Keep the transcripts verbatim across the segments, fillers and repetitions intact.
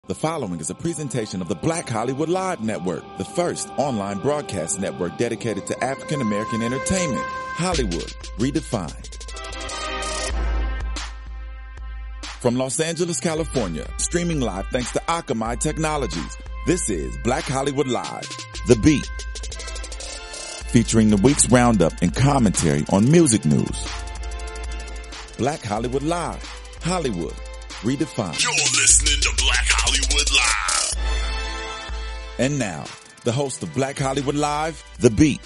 The following is a presentation of the Black Hollywood Live Network, the first online broadcast network dedicated to African American entertainment. Hollywood redefined. From Los Angeles, California, streaming live thanks to Akamai Technologies, this is Black Hollywood Live, The Beat, featuring the week's roundup and commentary on music news. Black Hollywood Live, Hollywood redefined. You're listening to Black Hollywood Live. And now, the host of Black Hollywood Live, The Beat.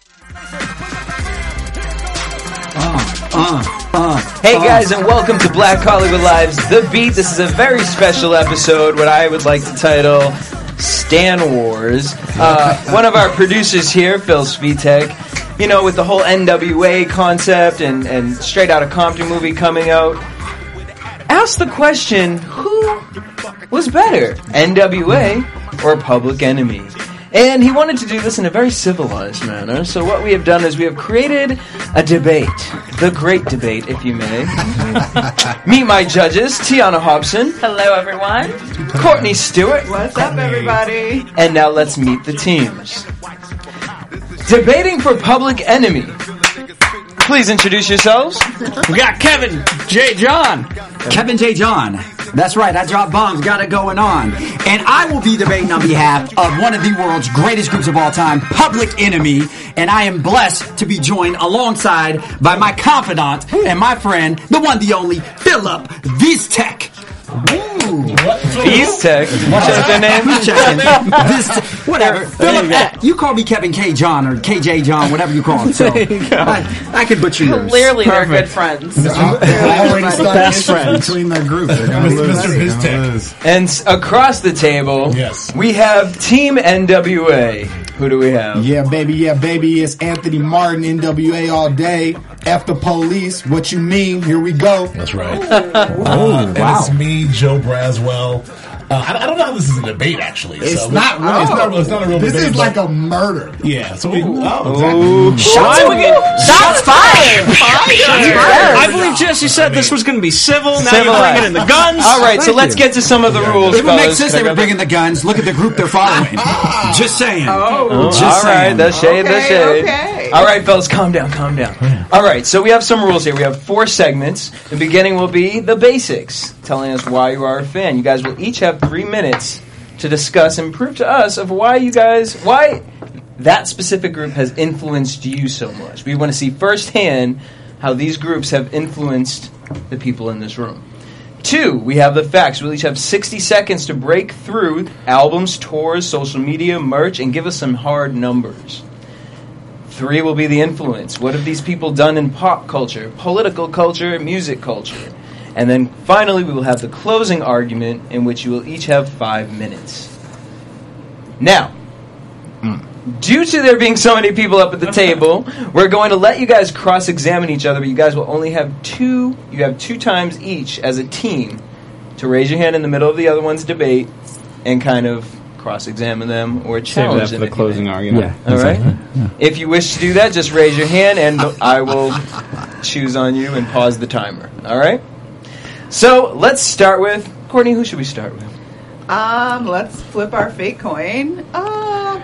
Uh, uh, uh, hey uh. guys, and welcome to Black Hollywood Live's The Beat. This is a very special episode, what I would like to title Stan Wars. Uh, one of our producers here, Phil Svitek, you know, with the whole N W A concept and, and Straight Outta Compton movie coming out, asked the question, who was better, N W A or Public Enemy? And he wanted to do this in a very civilized manner, so what we have done is we have created a debate, the great debate, if you may. Meet my judges, Tiana Hobson. Hello, everyone. Courtney Stewart. What's up, everybody? And now let's meet the teams. Debating for Public Enemy. Please introduce yourselves. We got Kevin J. John. Kevin J. John. That's right, I drop bombs, got it going on. And I will be debating on behalf of one of the world's greatest groups of all time, Public Enemy. And I am blessed to be joined alongside by my confidant and my friend, the one, the only, Philip Viztek. Viztek? What's their name? This, whatever. Philip, uh, you call me Kevin K. John or K J John, whatever you call it. So I, I could butcher yours. Clearly, they're good friends. Best friends between their group. Mister Viztek. And s- across the table, yes, we have Team N W A. Who do we have? Yeah, baby, yeah, baby. It's Anthony Martin, N W A all day. F the police. What you mean? Here we go. That's right. uh, and wow. It's me, Joe Braswell. Uh, I, I don't know how this is a debate, actually. It's so not really. oh, It's not, it's not a real this debate. This is like a murder. Yeah. So we. Oh, Ooh. exactly. Shots, Shots fired! I believe Jesse said this was going to be civil. Now Civilized. you're bringing in the guns. All right, so Thank let's you. get to some of the rules, It would make fellas. sense they would bring in the guns. Look at the group they're following. Just saying. Oh. Just All right, saying. the shade, the Okay, shade. okay. All right, fellas, calm down, calm down. All right, so we have some rules here. We have four segments. The beginning will be the basics, telling us why you are a fan. You guys will each have three minutes to discuss and prove to us of why you guys, why that specific group has influenced you so much. We want to see firsthand how these groups have influenced the people in this room. Two, we have the facts. We'll each have sixty seconds to break through albums, tours, social media, merch, and give us some hard numbers. Three will be the influence. What have these people done in pop culture, political culture, music culture? And then finally, we will have the closing argument in which you will each have five minutes. Now, mm. due to there being so many people up at the table, we're going to let you guys cross-examine each other, but you guys will only have two, you have two times each as a team to raise your hand in the middle of the other one's debate and kind of cross-examine them or challenge them. Save that for the closing argument. Yeah. All right? Yeah. If you wish to do that, just raise your hand and I will choose on you and pause the timer. All right? So, let's start with... Courtney, who should we start with? Um, let's flip our fake coin. Uh,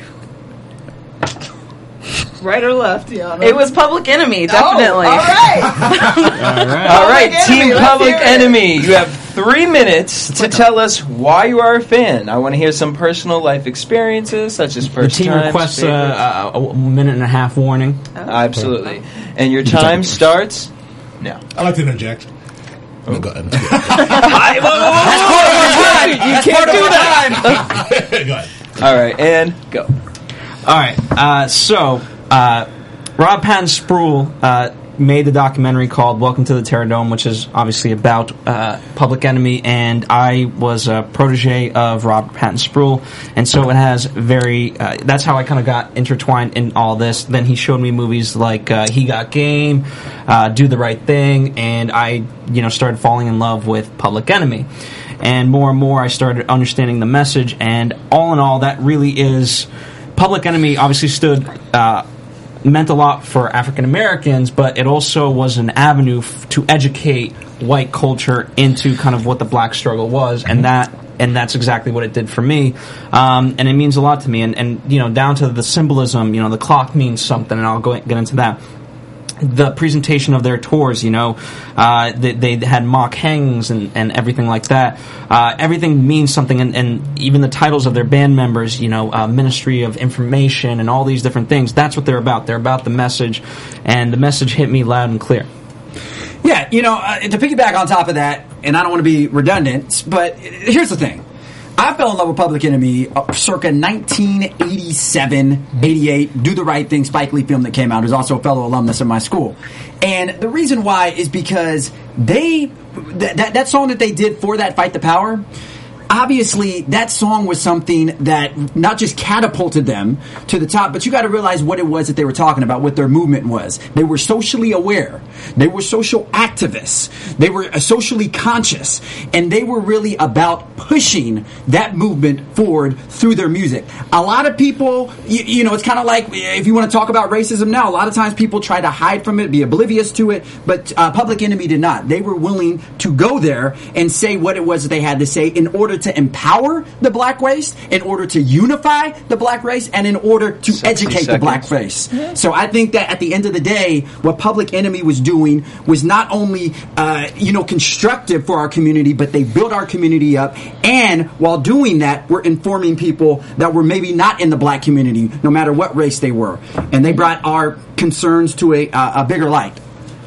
right or left, Tiana? It was Public Enemy, definitely. Oh, all right. All right. All right, Public Team Enemy, let's Public hear it. Enemy. You have three minutes to tell us why you are a fan. I want to hear some personal life experiences, such as The first team times, requests uh, favorites. a, a minute and a half warning. Absolutely. And your time starts now. I like to interject. Oh, go ahead. I, That's part of our time. Go ahead. All right, and go. All right. Uh, so, uh, Rob Patton Sproul uh, made the documentary called Welcome to the Terror Dome, which is obviously about uh, Public Enemy, and I was a protege of Rob Patton Sproul, and so it has very, uh, that's how I kind of got intertwined in all this. Then he showed me movies like uh, He Got Game, uh, Do the Right Thing, and I, you know, started falling in love with Public Enemy. And more and more I started understanding the message, and all in all, that really is, Public Enemy obviously stood, uh, meant a lot for African Americans, but it also was an avenue f- to educate white culture into kind of what the black struggle was, and that and that's exactly what it did for me. Um, and it means a lot to me. And, and you know, down to the symbolism. You know, the clock means something, and I'll go get into that. The presentation of their tours, you know, uh, they, they had mock hangs and, and everything like that. Uh, everything means something, and, and even the titles of their band members, you know, uh, Ministry of Information and all these different things. That's what they're about. They're about the message, and the message hit me loud and clear. Yeah, you know, uh, to piggyback on top of that, and I don't want to be redundant, but here's the thing. I fell in love with Public Enemy uh, circa nineteen eighty-seven, eighty-eight, Do the Right Thing, Spike Lee film that came out. Who's also a fellow alumnus of my school. And the reason why is because they, th- that, that song that they did for that Fight the Power, obviously that song was something that not just catapulted them to the top, but you got to realize what it was that they were talking about, what their movement was. They were socially aware. They were social activists. They were socially conscious. And they were really about pushing that movement forward through their music. A lot of people, you, you know, it's kind of like if you want to talk about racism now, a lot of times people try to hide from it, be oblivious to it, but uh, Public Enemy did not. They were willing to go there and say what it was that they had to say in order to empower the black race, in order to unify the black race, and in order to educate seconds. the black race. Yeah. So I think that at the end of the day, what Public Enemy was doing was not only, uh, you know, constructive for our community, but they built our community up. And while doing that, we're informing people that were maybe not in the black community, no matter what race they were. And they brought our concerns to a, uh, a bigger light.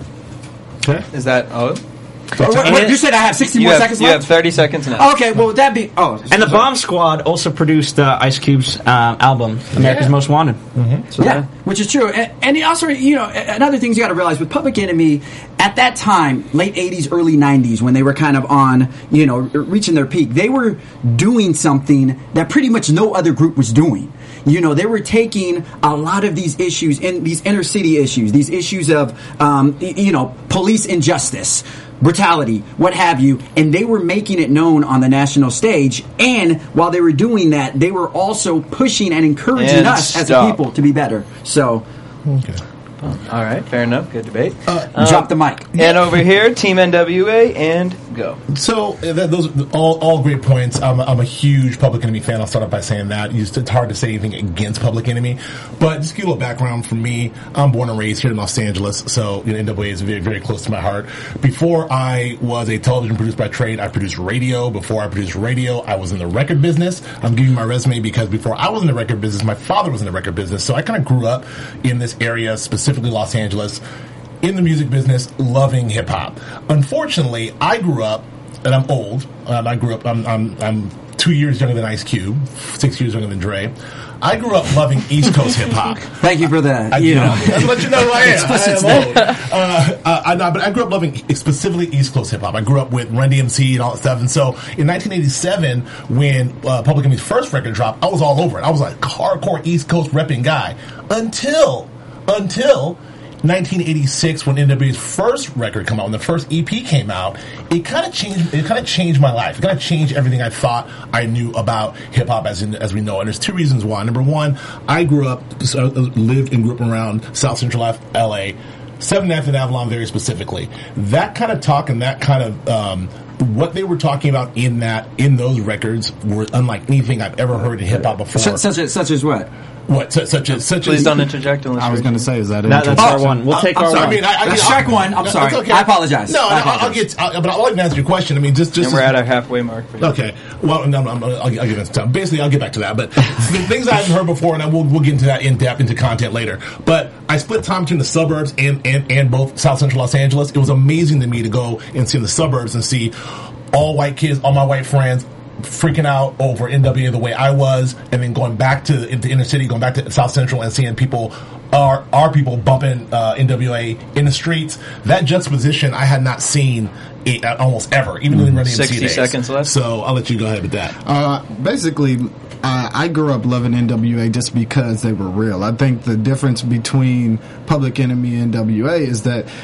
Okay. Is that, oh? Oh, wait, wait, you said I have sixty you more have, seconds you left? You have thirty seconds now. Okay, well, would that be... Oh, and the Bomb Squad also produced uh, Ice Cube's uh, album, America's yeah. Most Wanted. Mm-hmm. So yeah, that, which is true. And, and also, you know, another thing you got to realize with Public Enemy, at that time, late eighties, early nineties, when they were kind of on, you know, reaching their peak, they were doing something that pretty much no other group was doing. You know, they were taking a lot of these issues, in these inner city issues, these issues of, um, you know, police injustice, brutality, what have you, and they were making it known on the national stage. And while they were doing that, they were also pushing and encouraging and us stop. as a people to be better. So, okay. All right, fair enough. Good debate. Uh, um, drop the mic. And over here, Team N W A, and go. So uh, that, those are all all great points. I'm, I'm a huge Public Enemy fan. I'll start off by saying that. It's hard to say anything against Public Enemy, but just to give you a little background from me. I'm born and raised here in Los Angeles, so you know, N W A is very very close to my heart. Before I was a television producer by trade, I produced radio. Before I produced radio, I was in the record business. I'm giving you my resume because before I was in the record business, my father was in the record business. So I kind of grew up in this area, specifically Los Angeles, in the music business, loving hip hop. Unfortunately, I grew up, and I'm old. Um, I grew up. I'm, I'm I'm two years younger than Ice Cube, six years younger than Dre. I grew up loving East Coast hip hop. Thank you for that. I, you know, I'll let you know who I am. I am old. Uh, uh, I, but I grew up loving specifically East Coast hip hop. I grew up with Run D M C and all that stuff. And so in nineteen eighty-seven, when uh, Public Enemy's first record dropped, I was all over it. I was like hardcore East Coast repping guy until until. nineteen eighty-six, when N W A's first record came out, when the first E P came out, it kind of changed. It kind of changed my life. It kind of changed everything I thought I knew about hip hop as in, as we know. And there's two reasons why. Number one, I grew up, so lived and grew up around South Central L A, seventy-ninth and Avalon very specifically. That kind of talk and that kind of um, what they were talking about in that in those records were unlike anything I've ever heard in hip hop before. Such, such as such as what? What such, such as such Please as, don't interject. Unless I was going to say, is that it? That, that's our one. We'll take I'm our sorry. one. I mean, I, I, that's strike one. I'm sorry. Okay. I apologize. No, I no I'll get. I'll, but I'll even answer your question. I mean, just just and we're as, at our halfway mark. For you. Okay. Well, no, no, I'll, I'll get into that. Basically, I'll get back to that. But the things I haven't heard before, and I will we'll get into that in depth into content later. But I split time between the suburbs and, and and both South Central Los Angeles. It was amazing to me to go and see in the suburbs and see all white kids, all my white friends, freaking out over N W A the way I was, and then going back to into inner city, going back to South Central, and seeing people, our our people bumping uh, N W A in the streets. That juxtaposition I had not seen it, uh, almost ever, even mm. in Run D M C days. Sixty seconds left. So I'll let you go ahead with that. Uh, basically, uh, I grew up loving N W A just because they were real. I think the difference between Public Enemy and N W A is that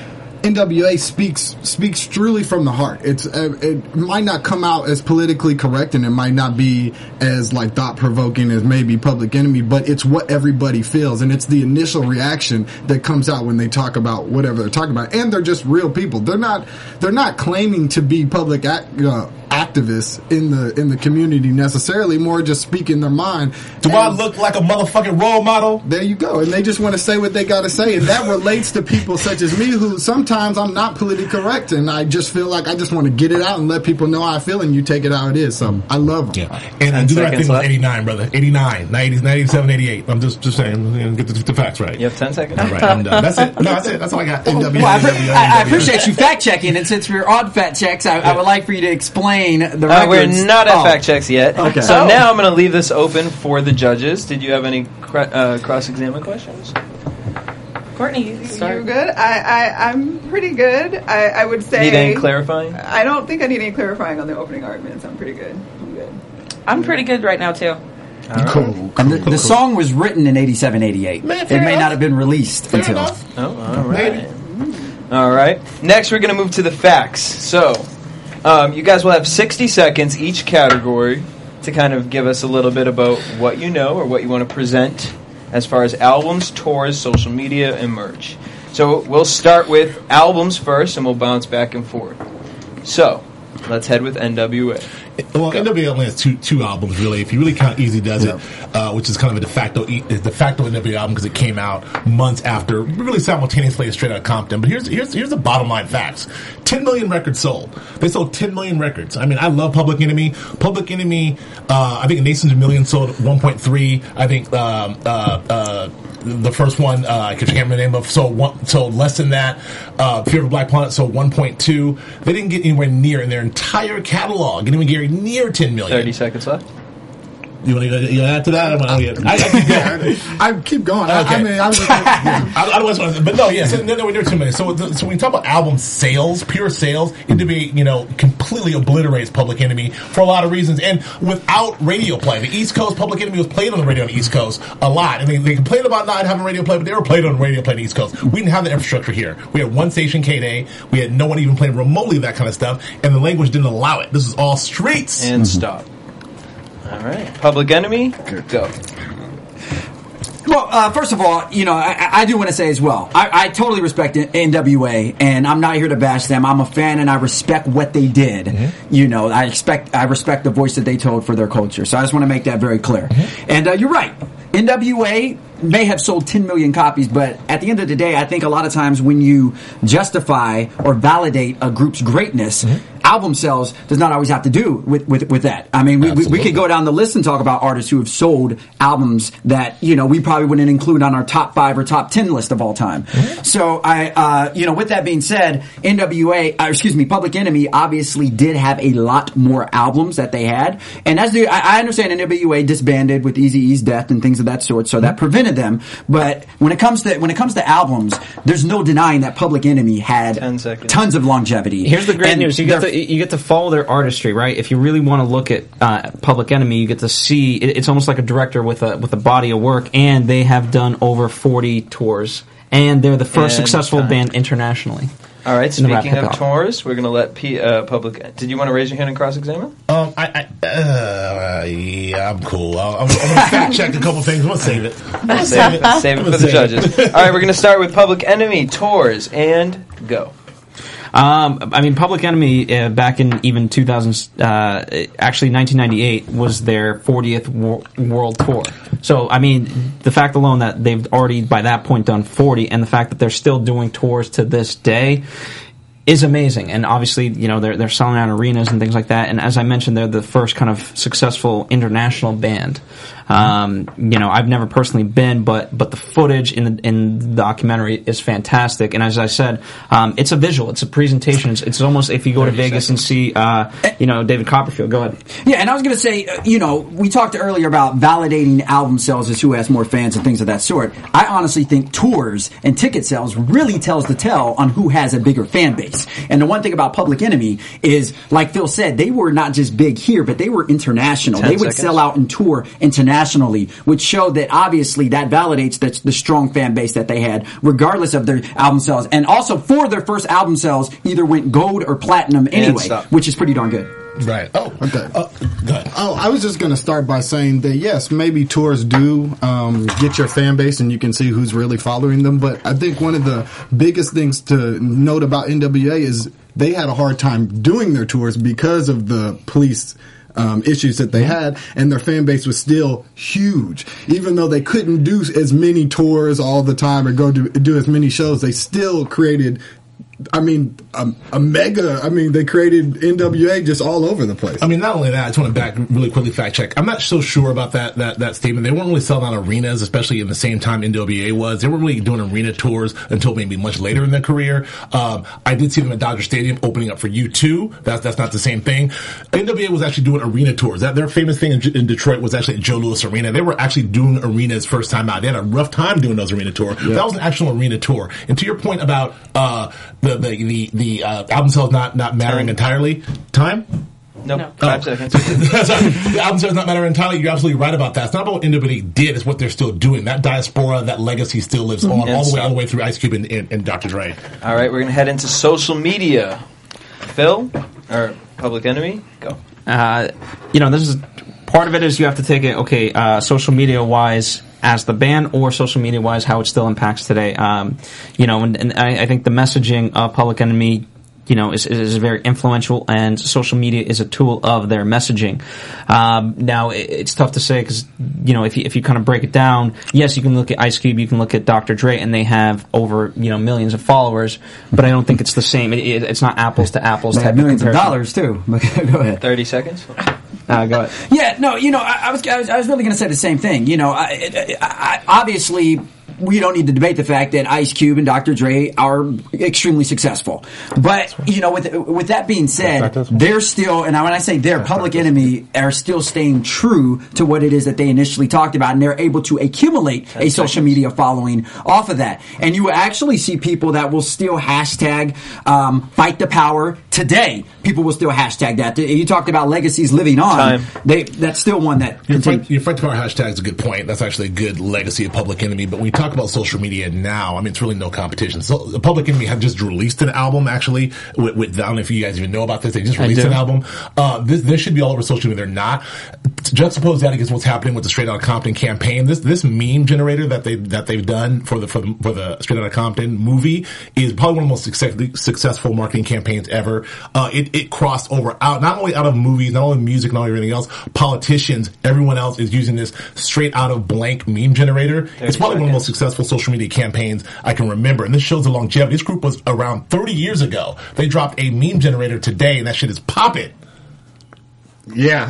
N W A speaks speaks truly from the heart. It's uh, it might not come out as politically correct, and it might not be as like thought provoking as maybe Public Enemy, but it's what everybody feels, and it's the initial reaction that comes out when they talk about whatever they're talking about. And they're just real people. They're not they're not claiming to be public act, uh, activists in the in the community necessarily. More just speaking their mind. Do and I look like a motherfucking role model? There you go. And they just want to say what they got to say, and that relates to people such as me, who sometimes I'm not politically correct, and I just feel like I just want to get it out and let people know how I feel, and you take it how it is. So I love them. Yeah. And, and do the right thing with eighty-nine, brother. eighty-nine, ninety, ninety-seven, eighty-eight. I'm just just saying, you know, get the, the facts right. You have ten seconds. All right, I'm done. That's it. No, that's it. That's all I got. Well, I, pre- I, I appreciate you fact checking, and since we're on fact checks, I, I would like for you to explain the uh, records. We're not at oh. fact checks yet. Okay. So oh. now I'm going to leave this open for the judges. Did you have any cr- uh, cross-examine questions? Courtney, you, you're good. I, I, I'm pretty good. I, I would say. Need any clarifying? I don't think I need any clarifying on the opening arguments. I'm pretty good. I'm good. I'm pretty good right now too. Right. Cool. And the, the song was written in eighty-seven, eighty-eight. Man, it may enough. not have been released fair until. Enough. Oh, all right. All right. Next, we're going to move to the facts. So, um, you guys will have sixty seconds each category to kind of give us a little bit about what you know or what you want to present as far as albums, tours, social media, and merch. So we'll start with albums first, and we'll bounce back and forth. So, let's head with N W A. Well, Go. N W A only has two two albums, really. If you really count Easy Does It, uh, which is kind of a de facto de facto N W A album because it came out months after, really simultaneously Straight Outta Compton. But here's here's here's the bottom line facts: ten million records sold. They sold ten million records. I mean, I love Public Enemy. Public Enemy, uh, I think Nations of Millions sold one point three. I think um, uh, uh, the first one, uh, I can't remember the name of, sold one, sold less than that. Uh, Fear of a Black Planet sold one point two. They didn't get anywhere near in their entire catalog. Didn't even get near ten million. Thirty seconds left. You want to add to that? I, I, I keep going. I keep going. Okay. I, I mean, I, was, yeah. I, I don't want to, but no, yeah, so, no, no, we're near two million. So, so when you talk about album sales, pure sales, N W A, you know, completely obliterates Public Enemy for a lot of reasons, and without radio play. The East Coast, Public Enemy was played on the radio on the East Coast a lot. I mean, they complained about not having radio play, but they were played on the radio play on the East Coast. We didn't have the infrastructure here. We had one station, K D A. We had no one even playing remotely that kind of stuff, and the language didn't allow it. This is all streets. And mm-hmm. stop. All right. Public Enemy, go. Well, uh, first of all, you know, I, I do want to say as well, I, I totally respect N W A, and I'm not here to bash them. I'm a fan, and I respect what they did. Mm-hmm. You know, I expect, I respect the voice that they told for their culture. So I just want to make that very clear. Mm-hmm. And uh, you're right. N W A may have sold ten million copies, but at the end of the day, I think a lot of times when you justify or validate a group's greatness, mm-hmm. album sales does not always have to do with, with, with that. I mean, we, we, we could go down the list and talk about artists who have sold albums that, you know, we probably wouldn't include on our top five or top ten list of all time. Mm-hmm. So, I, uh, you know, with that being said, N W A, uh, excuse me, Public Enemy obviously did have a lot more albums that they had. And as the, I, I understand N W A disbanded with Eazy-E's death and things of that sort, so that prevented them. But when it comes to when it comes to albums, there's no denying that Public Enemy had tons of longevity. Here's the great and news: you get to you get to follow their artistry, right? If you really want to look at uh, Public Enemy, you get to see it, it's almost like a director with a with a body of work, and they have done over forty tours, and they're the first and successful time. band internationally. All right. Speaking of tours, we're going to let P, uh, Public. Did you want to raise your hand and cross-examine? Um, I, I uh, yeah, I'm cool. I'm, I'm going to fact check a couple things. I'm going to save it. Save, save it. Save it for the judges. All right, we're going to start with Public Enemy tours and go. Um, I mean, Public Enemy uh, back in even two thousand, uh, actually nineteen ninety-eight was their fortieth wor- world tour. So, I mean, the fact alone that they've already by that point done forty, and the fact that they're still doing tours to this day is amazing. And obviously, you know, they're they're selling out arenas and things like that. And as I mentioned, they're the first kind of successful international band. Um, you know, I've never personally been, but but the footage in the in the documentary is fantastic. And as I said, um, it's a visual, it's a presentation. It's, it's almost if you go to Vegas and see, uh, you know, David Copperfield. Go ahead. Yeah, and I was going to say, uh, you know, we talked earlier about validating album sales as who has more fans and things of that sort. I honestly think tours and ticket sales really tells the tell on who has a bigger fan base. base. And the one thing about Public Enemy is, like Phil said, they were not just big here, but they were international. They would seconds. sell out and tour internationally, which showed that obviously that validates the, the strong fan base that they had, regardless of their album sales. And also for their first album sales, either went gold or platinum anyway, stop. which is pretty darn good. Right. Oh, Okay. Uh, go ahead. Oh, I was just going to start by saying that yes, maybe tours do um, get your fan base and you can see who's really following them. But I think one of the biggest things to note about N W A is they had a hard time doing their tours because of the police um, issues that they had, and their fan base was still huge. Even though they couldn't do as many tours all the time or go do, do as many shows, they still created I mean, a, a mega, I mean, they created N W A just all over the place. I mean, not only that, I just want to back really quickly fact check. I'm not so sure about that, that, that statement. They weren't really selling out arenas, especially in the same time N W A was. They weren't really doing arena tours until maybe much later in their career. Um, I did see them at Dodger Stadium opening up for U two. That's, that's not the same thing. N W A was actually doing arena tours. That, their famous thing in, in Detroit was actually at Joe Louis Arena. They were actually doing arenas first time out. They had a rough time doing those arena tours. Yeah. That was an actual arena tour. And to your point about, uh, the, the, the, the, uh, album sales not, not mattering entirely. Time? Nope. No. Five Oh. seconds. Sorry. The album sales not matter entirely. You're absolutely right about that. It's not about what N W A did. It's what they're still doing. That diaspora, that legacy still lives on And all the way, so- all the way through Ice Cube and, and, and Doctor Dre. All right, we're going to head into social media. Phil? Or Public Enemy? Go. Uh, you know, this is part of it is you have to take it, okay, uh, social media wise as the band or social media wise how it still impacts today. Um, you know, and, and I, I think the messaging of Public Enemy, you know, is, is very influential, and social media is a tool of their messaging. Um, now, it, it's tough to say because, you know, if you, if you kind of break it down, yes, you can look at Ice Cube, you can look at Doctor Dre, and they have over, you know, millions of followers, but I don't think it's the same. It, it, it's not apples to apples. They type had millions of comparison. dollars too. Go ahead. thirty seconds. Uh, go ahead. Yeah, no, you know, I, I was, I was, I was really going to say the same thing. You know, I, I, I, obviously, we don't need to debate the fact that Ice Cube and Doctor Dre are extremely successful. But, you know, with with that being said, they're still, and when I say they're, Public Enemy are still staying true to what it is that they initially talked about, and they're able to accumulate a social media following off of that. And you will actually see people that will still hashtag um, Fight the Power today. People will still hashtag that. You talked about legacies living on. Time. They That's still one that Your continues. fight, your fight to power hashtag is a good point. That's actually a good legacy of Public Enemy. But when you talk about social media now, I mean, it's really no competition. So, the Public Enemy had just released an album, actually. With, with I don't know if you guys even know about this. They just I released do. an album. Uh, this, this should be all over social media. They're not. Juxtapose that against what's happening with the Straight Outta Compton campaign. This this meme generator that they that they've done for the for the, for the Straight Outta Compton movie is probably one of the most success, successful marketing campaigns ever. Uh, it it crossed over out not only out of movies, not only music, not only everything else. Politicians, everyone else is using this straight out of blank meme generator. It's probably one of the most successful social media campaigns I can remember, and this shows the longevity. This group was around thirty years ago. They dropped a meme generator today, and that shit is popping. Yeah.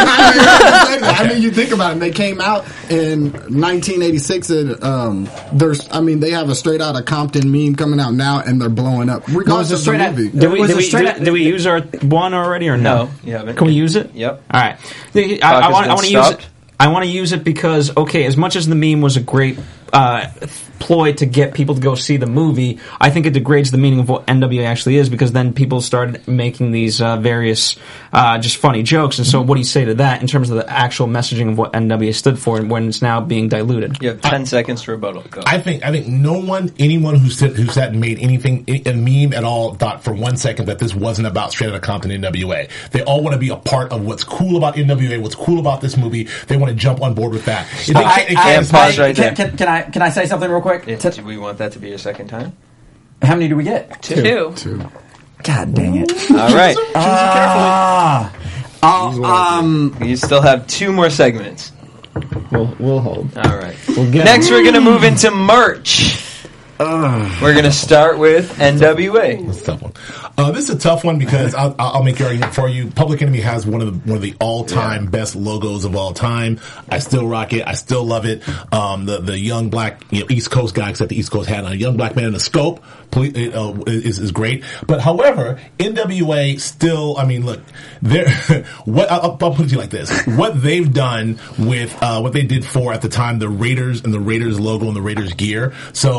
I mean, you think about it. They came out in nineteen eighty-six and, um, there's, I mean, they have a Straight Outta Compton meme coming out now and they're blowing up. Regardless it of the Straight Outta- movie. Did we, Was did, it we, straight did, out- did we use our one already or no? No, you haven't. Can we use it? Yep. All right. I, I, Clock I, has want, I been want to use stopped. it. I want to use it because, okay, as much as the meme was a great uh, ploy to get people to go see the movie, I think it degrades the meaning of what N W A actually is, because then people started making these uh, various uh, just funny jokes. And so what do you say to that in terms of the actual messaging of what N W A stood for and when it's now being diluted? You have ten seconds to rebuttal. Go. I think I think no one, anyone who sat who sat and made anything a meme at all thought for one second that this wasn't about Straight Outta Compton N W A. They all want to be a part of what's cool about N W A, what's cool about this movie. They want to jump on board with that. If they I, can't- they I, can't- I, pause right can, there. can, can I can I say something real quick? Yeah, do we want that to be your second time? How many do we get? Two. Two. God dang it! All right. Ah, uh, um, You still have two more segments. We'll, we'll hold. All right. We'll get Next, we're going to move into merch. We're going to start with N W A. It's a tough one. Uh, this is a tough one because I'll, I'll make your argument for you. Public Enemy has one of the one of the all time best logos of all time. I still rock it. I still love it. Um, the the young black you know, East Coast guy, except the East Coast hat on, a young black man in a scope, poli- uh, is is great. But however, N W A still. I mean, look, they're what I'll, I'll put it to you like this: what they've done with uh, what they did for at the time the Raiders and the Raiders logo and the Raiders gear. So you know.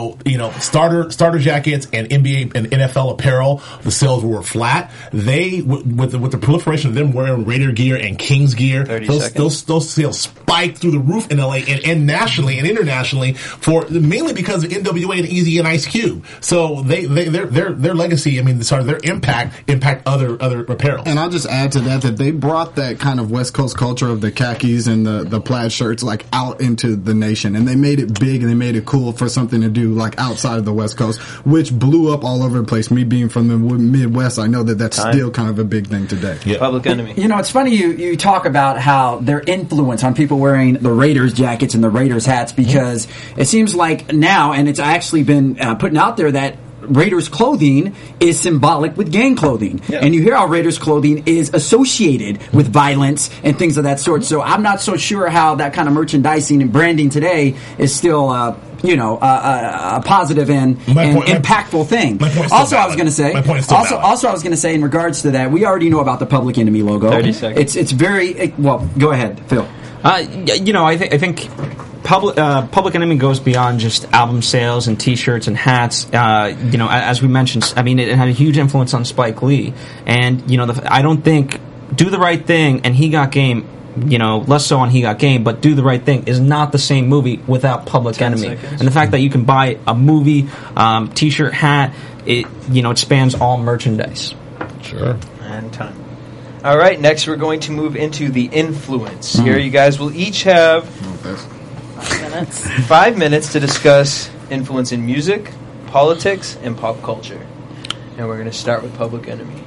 know, starter starter jackets and N B A and N F L apparel, the sales were flat. They, with the, with the proliferation of them wearing Raider gear and Kings gear, those, those those sales spiked through the roof in L A and, and nationally and internationally for mainly because of N W A and Eazy and Ice Cube. So they, they their their their legacy, I mean, sorry, their impact impact other other apparel. And I'll just add to that that they brought that kind of West Coast culture of the khakis and the the plaid shirts like out into the nation, and they made it big and they made it cool for something to do like outside of the West Coast, which blew up all over the place. Me being from the Midwest, I know that that's Time. still kind of a big thing today. Yeah. Public Enemy. You know, it's funny you, you talk about how their influence on people wearing the Raiders jackets and the Raiders hats, because it seems like now, and it's actually been uh, putting out there that Raiders clothing is symbolic with gang clothing. Yeah. And you hear how Raiders clothing is associated with violence and things of that sort. So I'm not so sure how that kind of merchandising and branding today is still, uh, you know, uh, a, a positive and, My and point- my- impactful thing. my point's still Also, I was valid. going to say, My point is still also, valid. also, I was going to say in regards to that, we already know about the Public Enemy logo. thirty seconds. It's, it's very, it, well, go ahead, Phil. Uh, y- you know, I, th- I think Public uh, Public Enemy goes beyond just album sales and T-shirts and hats. Uh, you know, a- as we mentioned, I mean, it had a huge influence on Spike Lee, and you know, the, I don't think Do the Right Thing and He Got Game. You know, less so on He Got Game, but Do the Right Thing is not the same movie without Public Enemy. seconds. And the fact that you can buy a movie, um, T-shirt, hat, it you know, it spans all merchandise. Sure. And time. All right, next we're going to move into the influence. Mm-hmm. Here you guys will each have Minutes. five minutes to discuss influence in music, politics, and pop culture. And we're going to start with Public Enemy.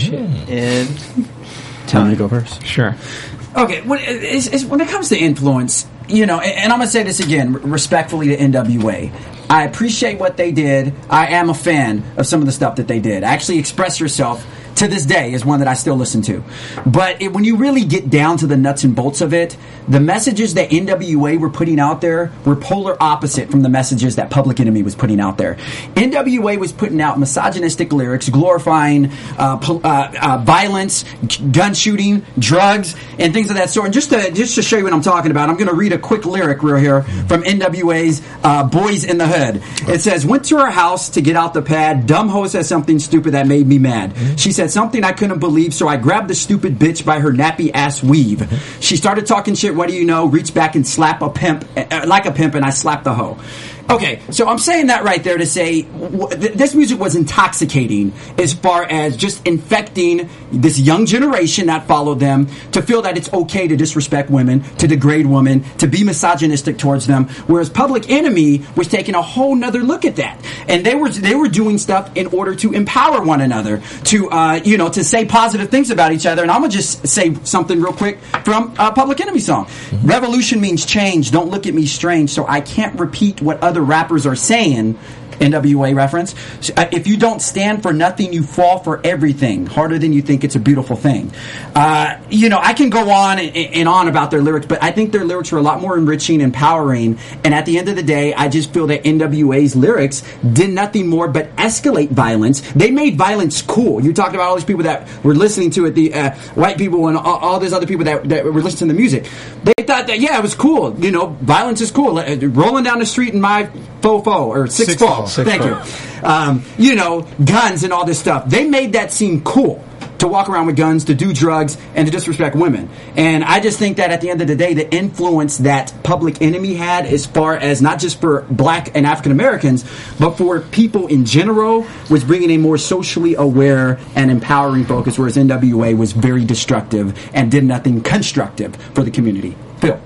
And Tell me to go first. Sure. Okay, when, it's, it's, when it comes to influence, you know, and, and I'm going to say this again, respectfully to N W A. I appreciate what they did. I am a fan of some of the stuff that they did. Actually, Express Yourself, to this day, is one that I still listen to. But it, when you really get down to the nuts and bolts of it, the messages that N W A were putting out there were polar opposite from the messages that Public Enemy was putting out there. N W A was putting out misogynistic lyrics, glorifying uh, pol- uh, uh, violence, gun shooting, drugs, and things of that sort. And just to just to show you what I'm talking about, I'm going to read a quick lyric real here from N W A's uh, Boys in the Hood. It says, "Went to her house to get out the pad. Dumb hoe said something stupid that made me mad. She said something I couldn't believe, so I grabbed the stupid bitch by her nappy ass weave. She started talking shit, what do you know, reached back and slap a pimp, uh, like a pimp, and I slapped the hoe." Okay, so I'm saying that right there to say w- th- this music was intoxicating as far as just infecting this young generation that followed them to feel that it's okay to disrespect women, to degrade women, to be misogynistic towards them, whereas Public Enemy was taking a whole nother look at that. And they were they were doing stuff in order to empower one another, to uh, you know, to say positive things about each other. And I'm gonna just say something real quick from a Public Enemy song. Mm-hmm. Revolution means change. Don't look at me strange, so I can't repeat what other rappers are saying. N W A reference. So, uh, if you don't stand for nothing, you fall for everything. Harder than you think, it's a beautiful thing. Uh, you know, I can go on and, and on about their lyrics, but I think their lyrics were a lot more enriching, empowering, and at the end of the day, I just feel that N W A's lyrics did nothing more but escalate violence. They made violence cool. You talked about all these people that were listening to it, the uh, white people and all, all these other people that, that were listening to the music. They thought that, yeah, it was cool. You know, violence is cool. Uh, rolling down the street in my fofo, or six, Six four. four. Thank you. Um, you know, guns and all this stuff. They made that seem cool to walk around with guns, to do drugs, and to disrespect women. And I just think that at the end of the day, the influence that Public Enemy had as far as not just for black and African Americans, but for people in general, was bringing a more socially aware and empowering focus, whereas N W A was very destructive and did nothing constructive for the community. Phil.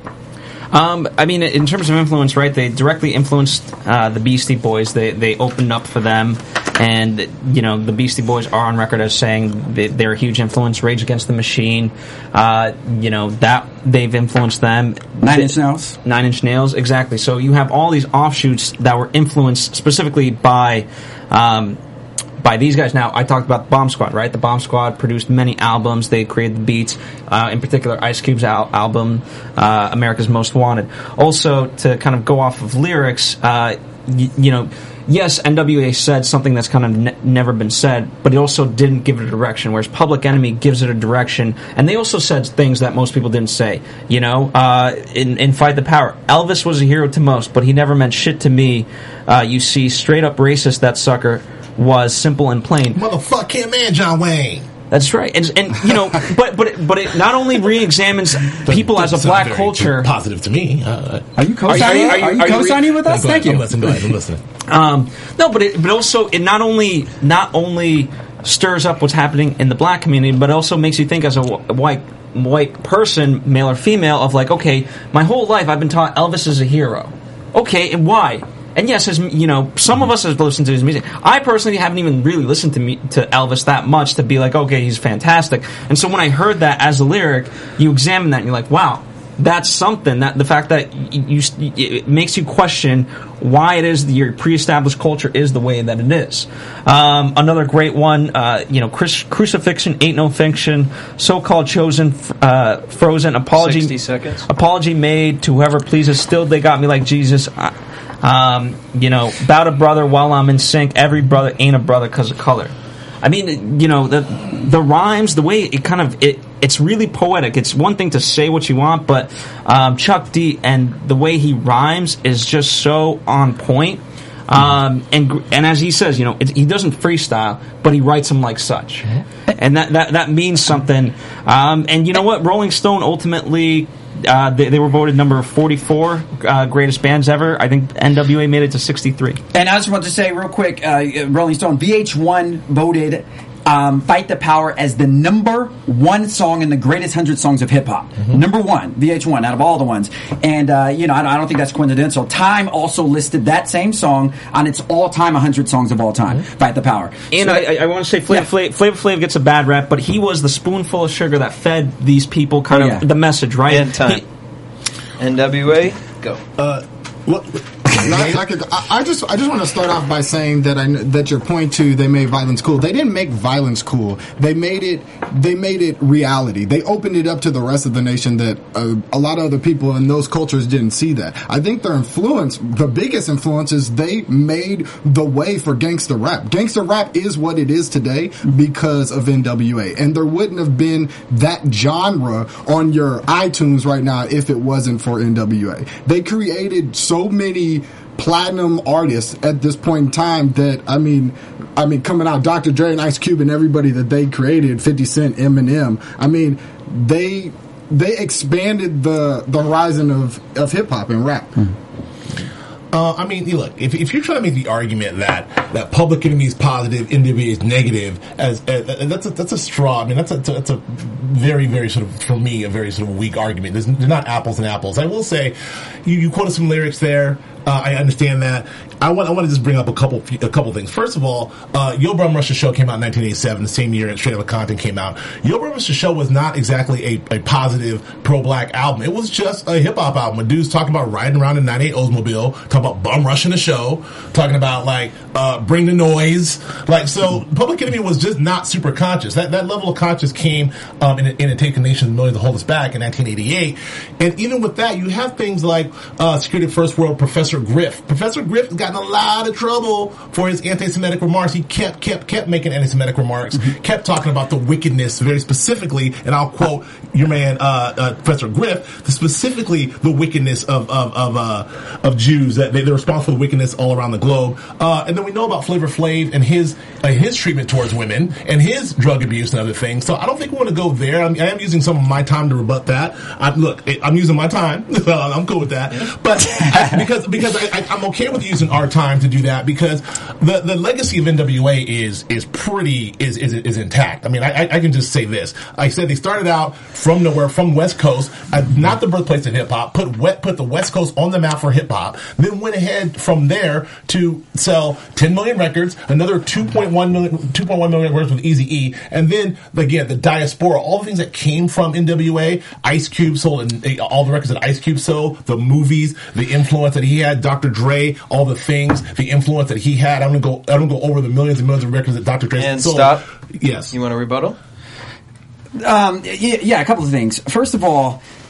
Um, I mean, in terms of influence, right? They directly influenced uh, the Beastie Boys. They they opened up for them, and you know the Beastie Boys are on record as saying they, they're a huge influence. Rage Against the Machine, uh, you know that they've influenced them. Nine Inch Nails. Nine Inch Nails, exactly. So you have all these offshoots that were influenced specifically by. Um, By these guys. Now, I talked about Bomb Squad, right? The Bomb Squad produced many albums. They created the beats. Uh, in particular, Ice Cube's al- album, uh, America's Most Wanted. Also, to kind of go off of lyrics, uh, y- you know, yes, N W A said something that's kind of ne- never been said, but it also didn't give it a direction, whereas Public Enemy gives it a direction, and they also said things that most people didn't say. You know, uh, in, in Fight the Power, Elvis was a hero to most, but he never meant shit to me. Uh, you see, straight up racist, that sucker was, simple and plain. Motherfuck him and John Wayne. That's right, and, and you know, but but it, but it not only re-examines people as a black culture. Positive to me. Uh, are you co-signing? Are you, are you, are you co-signing with us? No, Thank ahead. you. I'm listening. Go ahead. I'm listening. Um, no, but it, but also it not only not only stirs up what's happening in the black community, but also makes you think as a wh- white white person, male or female, of like, okay, my whole life I've been taught Elvis is a hero. Okay, and why? And yes, his, you know, some of us have listened to his music. I personally haven't even really listened to me, to Elvis that much to be like, okay, he's fantastic. And so when I heard that as a lyric, you examine that and you're like, wow, that's something. That the fact that you, you it makes you question why it is that your pre-established culture is the way that it is. Um, another great one, uh, you know, Chris, Crucifixion, Ain't No Fiction, So-Called Chosen, uh, Frozen, Apology, sixty seconds. Apology Made to Whoever Pleases, Still They Got Me Like Jesus. I, Um, you know, About a Brother, While I'm in Sync, Every Brother Ain't a Brother 'Cause of Color. I mean, you know, the the rhymes, the way it kind of, it it's really poetic. It's one thing to say what you want, but um, Chuck D and the way he rhymes is just so on point. Um, and and as he says, you know, it, he doesn't freestyle, but he writes them like such. And that, that, that means something. Um, and you know what? Rolling Stone ultimately... Uh, they, they were voted number forty-four uh, greatest bands ever. I think N W A made it to sixty-three. And I just want to say real quick, uh, Rolling Stone, V H one voted um, Fight the Power as the number one song in the greatest one hundred songs of hip-hop. Mm-hmm. Number one, V H one, out of all the ones. And, uh, you know, I don't, I don't think that's coincidental. Time also listed that same song on its all-time one hundred songs of all time, mm-hmm. Fight the Power. And so, I, I want to say Flavor Flav, Flavor Flav gets a bad rap, but he was the spoonful of sugar that fed these people kind oh, of yeah. the message, right? And time. He, N W A, go. Uh, what? No, I, I, could, I, I just I just want to start off by saying that I that your point to they made violence cool. They didn't make violence cool. They made it they made it reality. They opened it up to the rest of the nation that uh, a lot of other people in those cultures didn't see that. I think their influence, the biggest influence, is they made the way for gangster rap. Gangster rap is what it is today because of N W A, and there wouldn't have been that genre on your iTunes right now if it wasn't for N W A. They created so many platinum artists at this point in time that I mean, I mean, coming out, Doctor Dre and Ice Cube and everybody that they created, fifty Cent, Eminem. I mean, they they expanded the the horizon of of hip hop and rap. Mm-hmm. Uh, I mean, look, if, if you're trying to make the argument that, that Public Enemy is positive, N W A is negative, as, as, as that's a, that's a straw. I mean, that's a, that's a very, very sort of, for me, a very sort of weak argument. There's, they're not apples and apples. I will say, you, you quoted some lyrics there. Uh, I understand that. I want I want to just bring up a couple a couple things. First of all, uh, Yo Brum Rush the Show came out in nineteen eighty-seven, the same year Straight Outta Compton came out. Yo Brum Rush the Show was not exactly a, a positive pro-black album. It was just a hip-hop album. A dude's talking about riding around in ninety-eight Oldsmobile, talking about bum rushing the show, talking about, like, uh, bring the noise. Like, so Public Enemy was just not super conscious. That that level of conscious came um, in, in a Take a Nation Million to Hold Us Back in nineteen eighty-eight. And even with that, you have things like uh, Security First World, Professor Griff. Professor Griff has gotten a lot of trouble for his anti-Semitic remarks. He kept, kept, kept making anti-Semitic remarks, mm-hmm. kept talking about the wickedness very specifically, and I'll quote your man, uh, uh, Professor Griff, specifically the wickedness of, of, of, uh, of Jews, that they, they're responsible for the wickedness all around the globe. Uh, and then we know about Flavor Flav and his, uh, his treatment towards women and his drug abuse and other things. So I don't think we want to go there. I'm, I am using some of my time to rebut that. I, look, I'm using my time. I'm cool with that. But I, because, because I, I, I'm okay with using our time to do that because the, the legacy of N W A is is pretty is is, is intact. I mean, I, I can just say this. I said they started out from nowhere, from West Coast, uh, not the birthplace of hip hop. Put wet put the West Coast on the map for hip hop. Then went ahead from there to sell ten million records, another two point one million two point one million records with Eazy-E, and then again the diaspora, all the things that came from N W A. Ice Cube sold, and all the records that Ice Cube sold, the movies, the influence that he had, Doctor Dre, all the things, the influence that he had. I'm gonna go. I'm gonna go over the millions and millions of records that Doctor Dre and sold. Stop. Yes. You want a rebuttal? Um, yeah, yeah, a couple of things. First of all,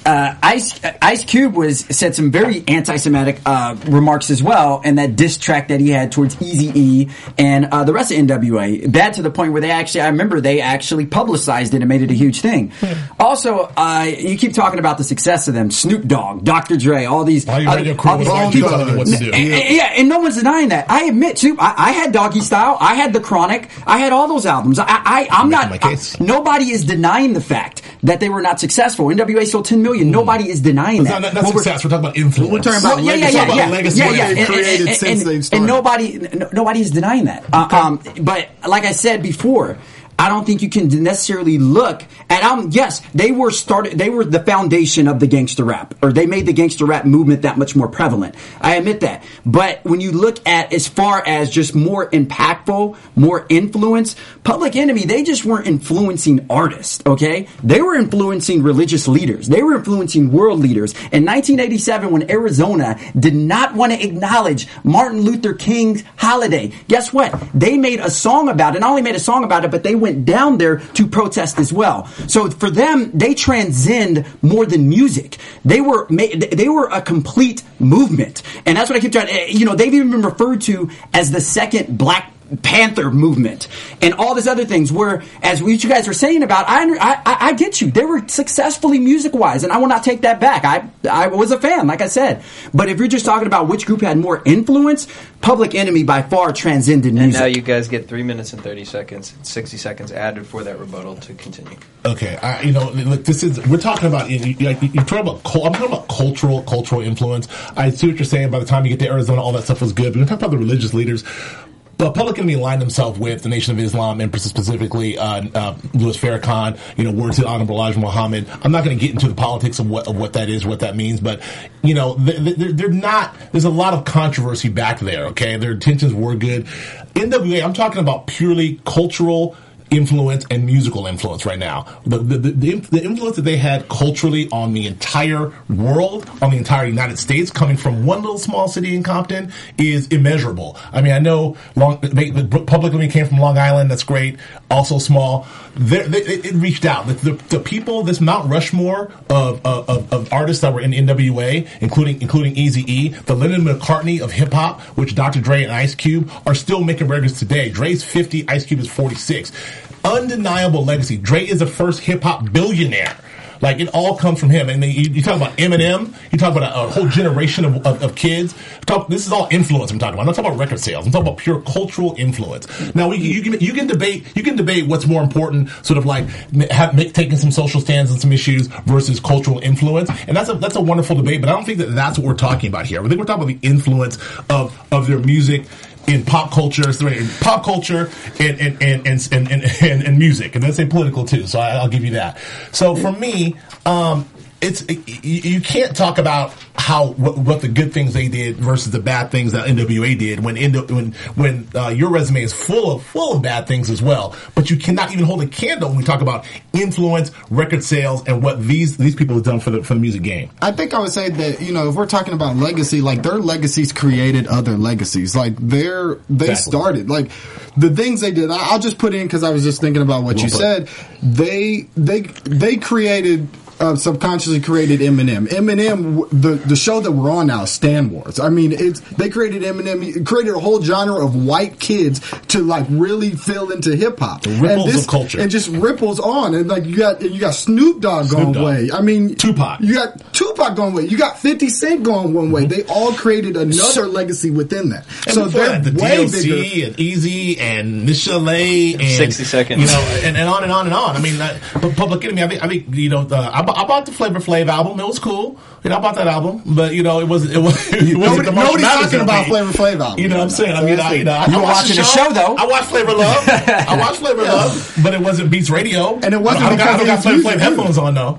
uh, Ice Ice Cube was said some very anti-Semitic uh, remarks as well, and that diss track that he had towards Eazy-E and uh, the rest of N W A. Bad to the point where they actually, I remember they actually publicized it and made it a huge thing. Hmm. Also, uh, you keep talking about the success of them. Snoop Dogg, Doctor Dre, all these, all, all, these, all these all people. telling them what to do. And, and, yeah, and no one's denying that. I admit, too, I, I had Doggy Style, I had The Chronic, I had all those albums. I, I, I'm not. I, nobody is denying the fact that they were not successful. N W A sold ten million. Mm. Nobody is denying that. Not, not success. We're, we're talking about influence. We're talking about well, yeah, legacy. Yeah, yeah, yeah. legacy. Yeah, yeah. They've And, created and, and, since and, they've started. And nobody, no, nobody is denying that. Uh, um, but like I said before, I don't think you can necessarily look at, um, yes, they were started, they were the foundation of the gangster rap, or they made the gangster rap movement that much more prevalent. I admit that. But when you look at as far as just more impactful, more influence, Public Enemy, they just weren't influencing artists, okay? They were influencing religious leaders. They were influencing world leaders. In nineteen eighty-seven, when Arizona did not want to acknowledge Martin Luther King's holiday, guess what? They made a song about it. Not only made a song about it, but they went down there to protest as well. So for them, they transcend more than music. They were they were a complete movement, and that's what I keep trying. You know, they've even been referred to as the second Black Panther movement and all these other things. Where, as what you guys are saying about, I I, I get you. They were successfully music wise, and I will not take that back. I I was a fan, like I said. But if you're just talking about which group had more influence, Public Enemy by far transcended music. And now you guys get three minutes and thirty seconds, sixty seconds added for that rebuttal to continue. Okay, I, you know, look, this is we're talking about. You, you, you're talking about. I'm talking about cultural, cultural influence. I see what you're saying. By the time you get to Arizona, all that stuff was good. But we're talking about the religious leaders. But Public Enemy aligned himself with the Nation of Islam, and specifically uh, uh, Louis Farrakhan. You know, words to Honorable Elijah Muhammad. I'm not going to get into the politics of what of what that is, what that means, but you know, they're, they're not. There's a lot of controversy back there. Okay, their intentions were good. N W A. I'm talking about purely cultural influence and musical influence right now. The, the, the, the influence that they had culturally on the entire world, on the entire United States, coming from one little small city in Compton, is immeasurable. I mean, I know long, they, the Public Enemy came from Long Island. That's great. Also small. They, they, it reached out. The, the, the people, this Mount Rushmore of, of, of artists that were in N W A, including including Eazy-E, the Lennon McCartney of hip hop, which Doctor Dre and Ice Cube are still making records today. Dre's fifty, Ice Cube is forty-six. Undeniable legacy. Dre is the first hip hop billionaire. Like, it all comes from him. And you, you talk about Eminem, you talk about a, a whole generation of, of, of kids. Talk, this is all influence I'm talking about. I'm not talking about record sales. I'm talking about pure cultural influence. Now, we, you can you can debate you can debate what's more important, sort of like have, make, taking some social stands on some issues versus cultural influence, and that's a that's a wonderful debate. But I don't think that that's what we're talking about here. I think we're talking about the influence of of their music in pop culture, sorry, in pop culture and and and and and, and, and, and music, and let's say political too. So I, I'll give you that. So for me, um, it's it, you can't talk about how what, what the good things they did versus the bad things that N W A did when when when uh, your resume is full of full of bad things as well. But you cannot even hold a candle when we talk about influence, record sales, and what these these people have done for the for the music game. I think I would say that, you know, if we're talking about legacy, like, their legacies created other legacies. Like, they're they exactly. started like the things they did. I'll just put in because I was just thinking about what well, you but. said. They they they created. Uh, subconsciously created Eminem. Eminem, the the show that we're on now, Stan Wars. I mean, it's they created Eminem, created a whole genre of white kids to like really feel into hip hop. Ripples and this, of culture, and just ripples on. And like you got you got Snoop Dogg Snoop going Dogg. way. I mean, Tupac. You got Tupac going way. You got fifty Cent going one way. Mm-hmm. They all created another so, legacy within that. And so they're that, the way D L C bigger. and Easy and Michelet and sixty seconds, you know, and, and on and on and on. I mean, that, but Public Enemy. I think I think you know, uh, I, I bought the Flavor Flav album. It was cool. You know, I bought that album, but you know, it wasn't. It, was, it wasn't Nobody, the nobody's talking about be. Flavor Flav album. You know what I'm saying? I mean, I, you know, I, you I were watching the show, though. I watched Flavor Love. I watched Flavor yeah. Love, but it wasn't Beats Radio, and it wasn't. I don't, I don't got, because got Flavor Flav headphones on though.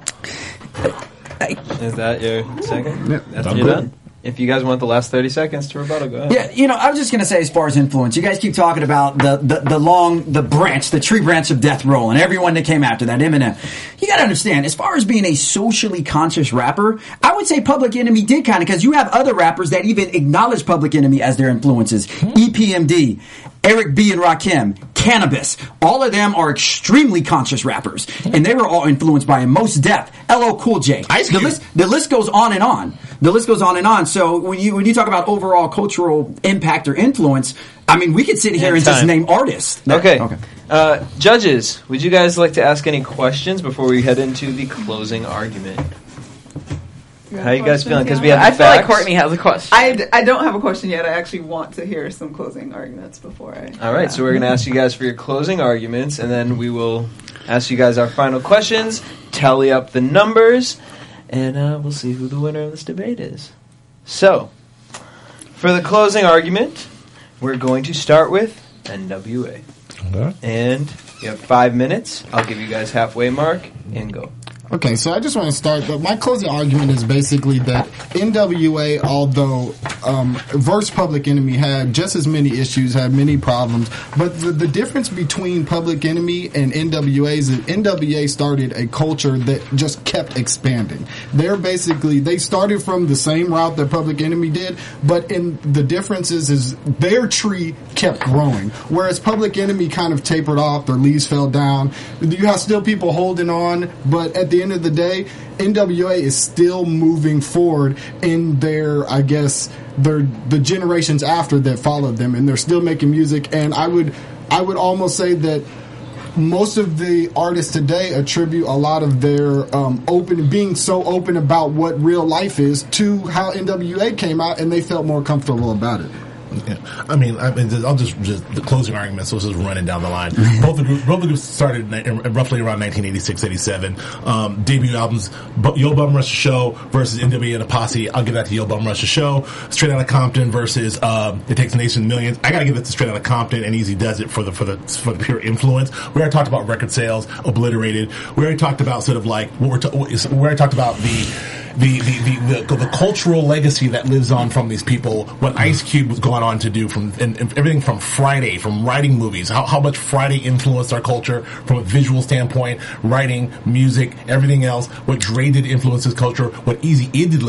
Is that your second? Yeah. That's I'm you're good. done. If you guys want the last thirty seconds to rebuttal, go ahead. Yeah, you know, I was just going to say, as far as influence, you guys keep talking about the, the, the long, the branch, the tree branch of Death Row, and everyone that came after that, Eminem. You got to understand, as far as being a socially conscious rapper, I would say Public Enemy did kind of, because you have other rappers that even acknowledge Public Enemy as their influences. Mm-hmm. E P M D, Eric B. and Rakim, Cannabis. All of them are extremely conscious rappers, and they were all influenced by Mos Def, L L Cool J. Ice the Cube. list, the list goes on and on. The list goes on and on. So when you when you talk about overall cultural impact or influence, I mean, we could sit here And and, just time. name artists. That- Okay. okay. Uh, judges, would you guys like to ask any questions before we head into the closing argument? How you guys feeling? Because we have the I feel like facts. Courtney has a question. I, d- I don't have a question yet. I actually want to hear some closing arguments before I. All right, yeah. so we're going to ask you guys for your closing arguments, and then we will ask you guys our final questions, tally up the numbers, and uh, we'll see who the winner of this debate is. So, for the closing argument, we're going to start with N W A. Okay. And you have five minutes. I'll give you guys halfway mark, and go. Okay, so I just want to start. But my closing argument is basically that N W A, although um, versus Public Enemy, had just as many issues, had many problems. But the, the difference between Public Enemy and N W A is that N W A started a culture that just kept expanding. They're basically they started from the same route that Public Enemy did, but in the difference is, is their tree kept growing, whereas Public Enemy kind of tapered off. Their leaves fell down. You have still people holding on, but at the end of the day, N W A is still moving forward in their, I guess, their the generations after that followed them, and they're still making music. And I would, I would almost say that most of the artists today attribute a lot of their um, open, being so open about what real life is, to how N W A came out, and they felt more comfortable about it. Yeah. I mean, I mean, I'll just, just the closing argument. So this is running down the line. both the group, both the groups started in, in roughly around nineteen eighty-six, eighty-seven. Um, debut albums: Yo Bum Rush Show versus N W A and a Posse. I'll give that to Yo Bum Rush Show. Straight Outta Compton versus um, It Takes a Nation of Millions. I gotta give it to Straight Outta Compton, and Easy Does It for the for the for the pure influence. We already talked about record sales, Obliterated. We already talked about sort of like what we're. Ta- we already talked about the. The the, the the the cultural legacy that lives on from these people, what Ice Cube was going on to do, from and, and everything from Friday, from writing movies, how how much Friday influenced our culture from a visual standpoint, writing, music, everything else. What Dre did influence his culture. What Eazy E did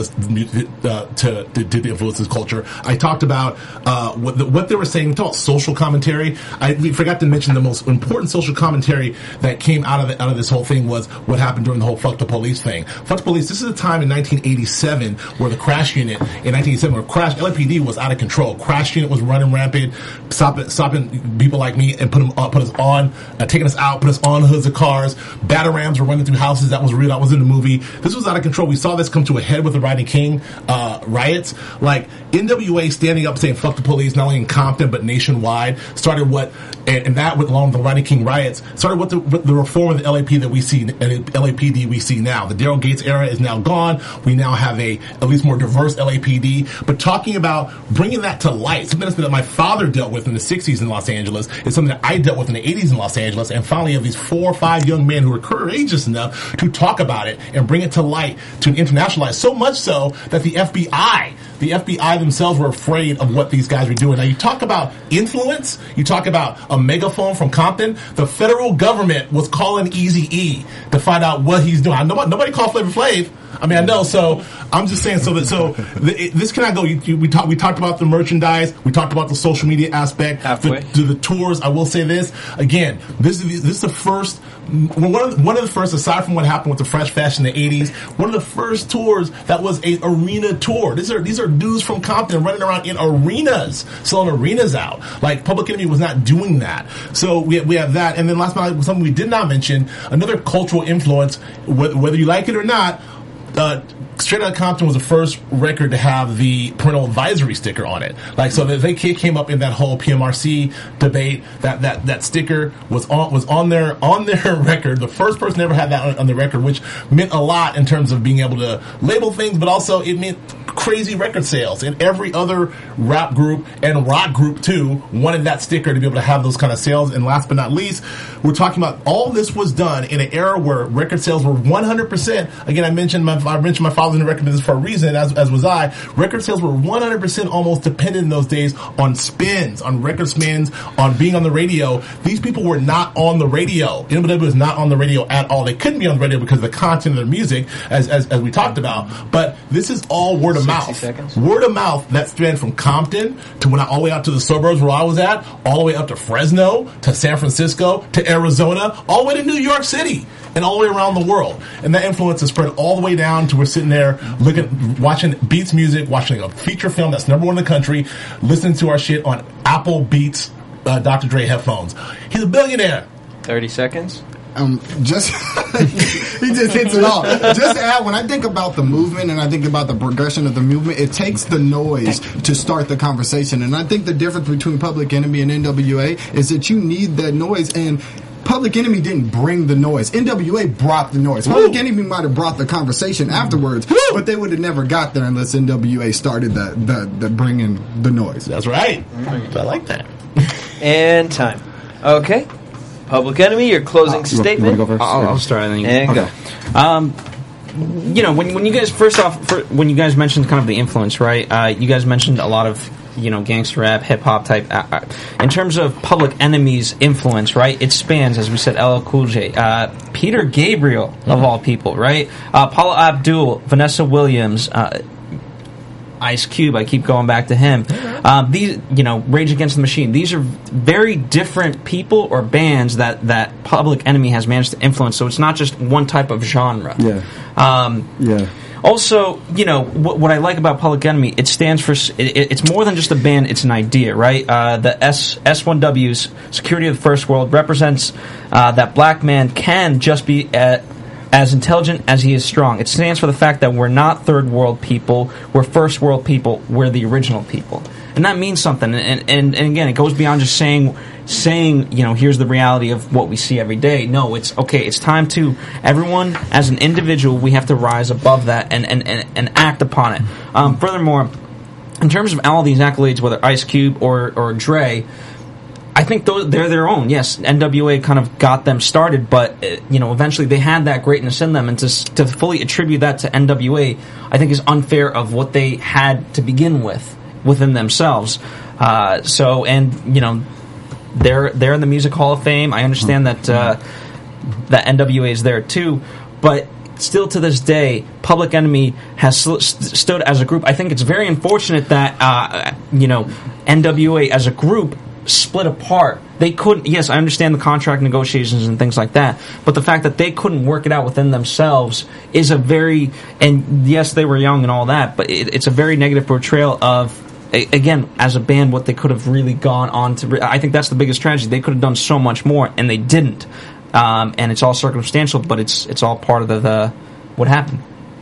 uh, to, to did influence his culture. I talked about uh, what the, what they were saying. We talked about social commentary. I we forgot to mention the most important social commentary that came out of the, out of this whole thing was what happened during the whole "Fuck the Police" thing. Fuck the Police. This is a time in nineteen eighty-seven where the crash unit in nineteen eighty-seven where crash L A P D was out of control. Crash unit was running rampant, stopping, stopping people like me and put them uh, put us on, uh, taking us out, put us on hoods of cars. Batarams were running through houses. That was real. That was in the movie. This was out of control. We saw this come to a head with the Rodney King uh, riots. Like N W A standing up saying "fuck the police" not only in Compton but nationwide started what, and, and that with along with the Rodney King riots started what the, what the reform of the L A P D that we see and L A P D we see now. The Daryl Gates era is now gone. We now have a at least more diverse L A P D. But talking about bringing that to light, something that my father dealt with in the sixties in Los Angeles, is something that I dealt with in the eighties in Los Angeles, and finally have these four or five young men who are courageous enough to talk about it and bring it to light, to internationalize. So much so that the F B I, the F B I themselves were afraid of what these guys were doing. Now you talk about influence, you talk about a megaphone from Compton. The federal government was calling Eazy-E to find out what he's doing. Nobody, nobody called Flavor Flav. I mean, I know. So I'm just saying. So that so the, it, this cannot go. You, you, we talked. We talked about the merchandise. We talked about the social media aspect. Halfway. The, the, the tours. I will say this again. This is this is the first. One of the, one of the first, aside from what happened with the Fresh Fashion in the eighties, one of the first tours that was a arena tour. These are these are dudes from Compton running around in arenas, selling arenas out. Like Public Enemy was not doing that. So we we have that. And then last night, something we did not mention, another cultural influence, whether, whether you like it or not. Uh, Straight Outta Compton was the first record to have the parental advisory sticker on it. Like, so they came up in that whole P M R C debate. That that that sticker was on was on their on their record. The first person ever had that on, on the record, which meant a lot in terms of being able to label things, but also it meant crazy record sales. And every other rap group and rock group too wanted that sticker to be able to have those kind of sales. And last but not least, we're talking about all this was done in an era where record sales were one hundred percent. Again, I mentioned my I mentioned my father. father's in the record business for a reason, as, as was I. Record sales were one hundred percent almost dependent in those days on spins, on record spins, on being on the radio. These people were not on the radio. N W A was not on the radio at all. They couldn't be on the radio because of the content of their music, as, as, as we talked about. But this is all word of mouth. Seconds. Word of mouth that spanned from Compton to when I, all the way out to the suburbs where I was at, all the way up to Fresno, to San Francisco, to Arizona, all the way to New York City, and all the way around the world. And that influence has spread all the way down to we're sitting there looking, watching Beats Music, watching a feature film that's number one in the country, listening to our shit on Apple Beats, uh, Doctor Dre headphones. He's a billionaire. thirty seconds. Um, just he just hits it all. Just to add, when I think about the movement and I think about the progression of the movement, it takes the noise to start the conversation. And I think the difference between Public Enemy and N W A is that you need that noise. And Public Enemy didn't bring the noise. N W A brought the noise. Public Woo. Enemy might have brought the conversation afterwards, Woo. but they would have never got there unless N W A started the the, the bringing the noise. That's right. Mm. I like that. And time. Okay. Public Enemy, your closing uh, statement. You want to go first? I'll, I'll start. And then you and okay. go. Um, you know, when when you guys first off, for, when you guys mentioned kind of the influence, right? Uh, you guys mentioned a lot of you know gangster rap, hip hop type. Uh, uh, in terms of Public Enemy's influence, right? It spans, as we said, L L Cool J, uh, Peter Gabriel mm-hmm. of all people, right? Uh, Paula Abdul, Vanessa Williams. Uh, Ice Cube, I keep going back to him. Um, these, you know, Rage Against the Machine. These are very different people or bands that, that Public Enemy has managed to influence. So it's not just one type of genre. Yeah. Um, yeah. Also, you know, what, what I like about Public Enemy, it stands for, it, it's more than just a band, it's an idea, right? Uh, the S, S1W's, Security of the First World, represents uh, that black man can just be at as intelligent as he is strong. It stands for the fact that we're not third world people, we're first world people, we're the original people. And that means something. And, and, and again, it goes beyond just saying, saying, you know, here's the reality of what we see every day. No, it's, okay, it's time to, everyone as an individual, we have to rise above that and, and, and, and act upon it. Um, furthermore, in terms of all these accolades, whether Ice Cube or, or Dre, I think those, they're their own. Yes, N W A kind of got them started, but uh, you know, eventually they had that greatness in them, and to to fully attribute that to N W A, I think is unfair of what they had to begin with within themselves. Uh, so, and you know, they're they're in the Music Hall of Fame. I understand that uh, that N W A is there too, but still to this day, Public Enemy has st- stood as a group. I think it's very unfortunate that uh, you know N W A as a group split apart. They couldn't, yes, I understand the contract negotiations and things like that, but the fact that they couldn't work it out within themselves is a very, and yes, they were young and all that, but it, it's a very negative portrayal of, again, as a band, what they could have really gone on to, I think that's the biggest tragedy. They could have done so much more, and they didn't. Um, and it's all circumstantial, but it's it's all part of the, the what happened.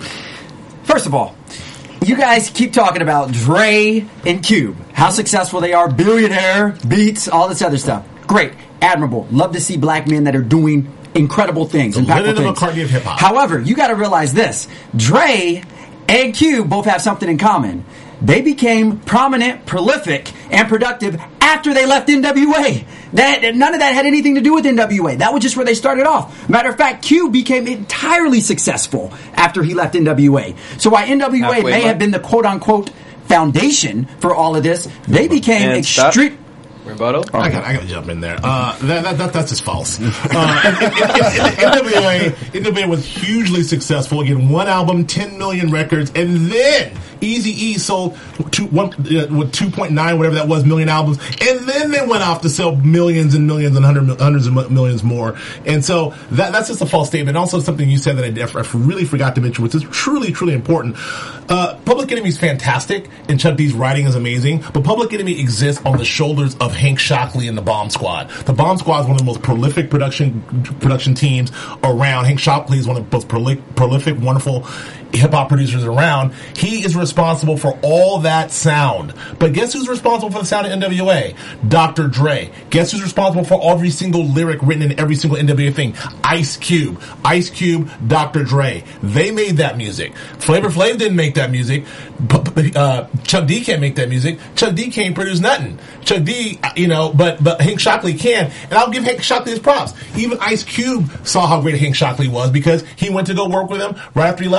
First of all, you guys keep talking about Dre and Cube, how successful they are, billionaire, Beats, all this other stuff. Great, admirable. Love to see black men that are doing incredible things, impactful things. McCartney of hip hop. However, you got to realize this: Dre and Cube both have something in common. They became prominent, prolific, and productive after they left N W A. That, none of that had anything to do with N W A. That was just where they started off. Matter of fact, Cube became entirely successful after he left N W A. So while N W A Halfway may up. have been the quote-unquote foundation for all of this, they became extreme... Rebuttal? I got, I got to jump in there. Uh, that, that, that, that's just false. Uh, N W A, N W A was hugely successful. Again, one album, ten million records, and then Eazy-E sold two, one, uh, with two point nine, whatever that was, million albums, and then they went off to sell millions and millions and hundred, hundreds of millions more. And so that, that's just a false statement. Also, something you said that I, I really forgot to mention, which is truly, truly important. Uh, Public Enemy is fantastic, and Chuck D's writing is amazing, but Public Enemy exists on the shoulders of Hank Shocklee and the Bomb Squad. The Bomb Squad is one of the most prolific production production teams around. Hank Shocklee is one of the most prolific, prolific wonderful hip-hop producers around. He is responsible for all that sound. But guess who's responsible for the sound of N W A? Doctor Dre. Guess who's responsible for every single lyric written in every single N W A thing? Ice Cube. Ice Cube, Doctor Dre. They made that music. Flavor Flav didn't make that music. Uh, Chuck D can't make that music. Chuck D can't produce nothing. Chuck D, you know, but but Hank Shocklee can. And I'll give Hank Shocklee his props. Even Ice Cube saw how great Hank Shocklee was because he went to go work with him right after he left, right after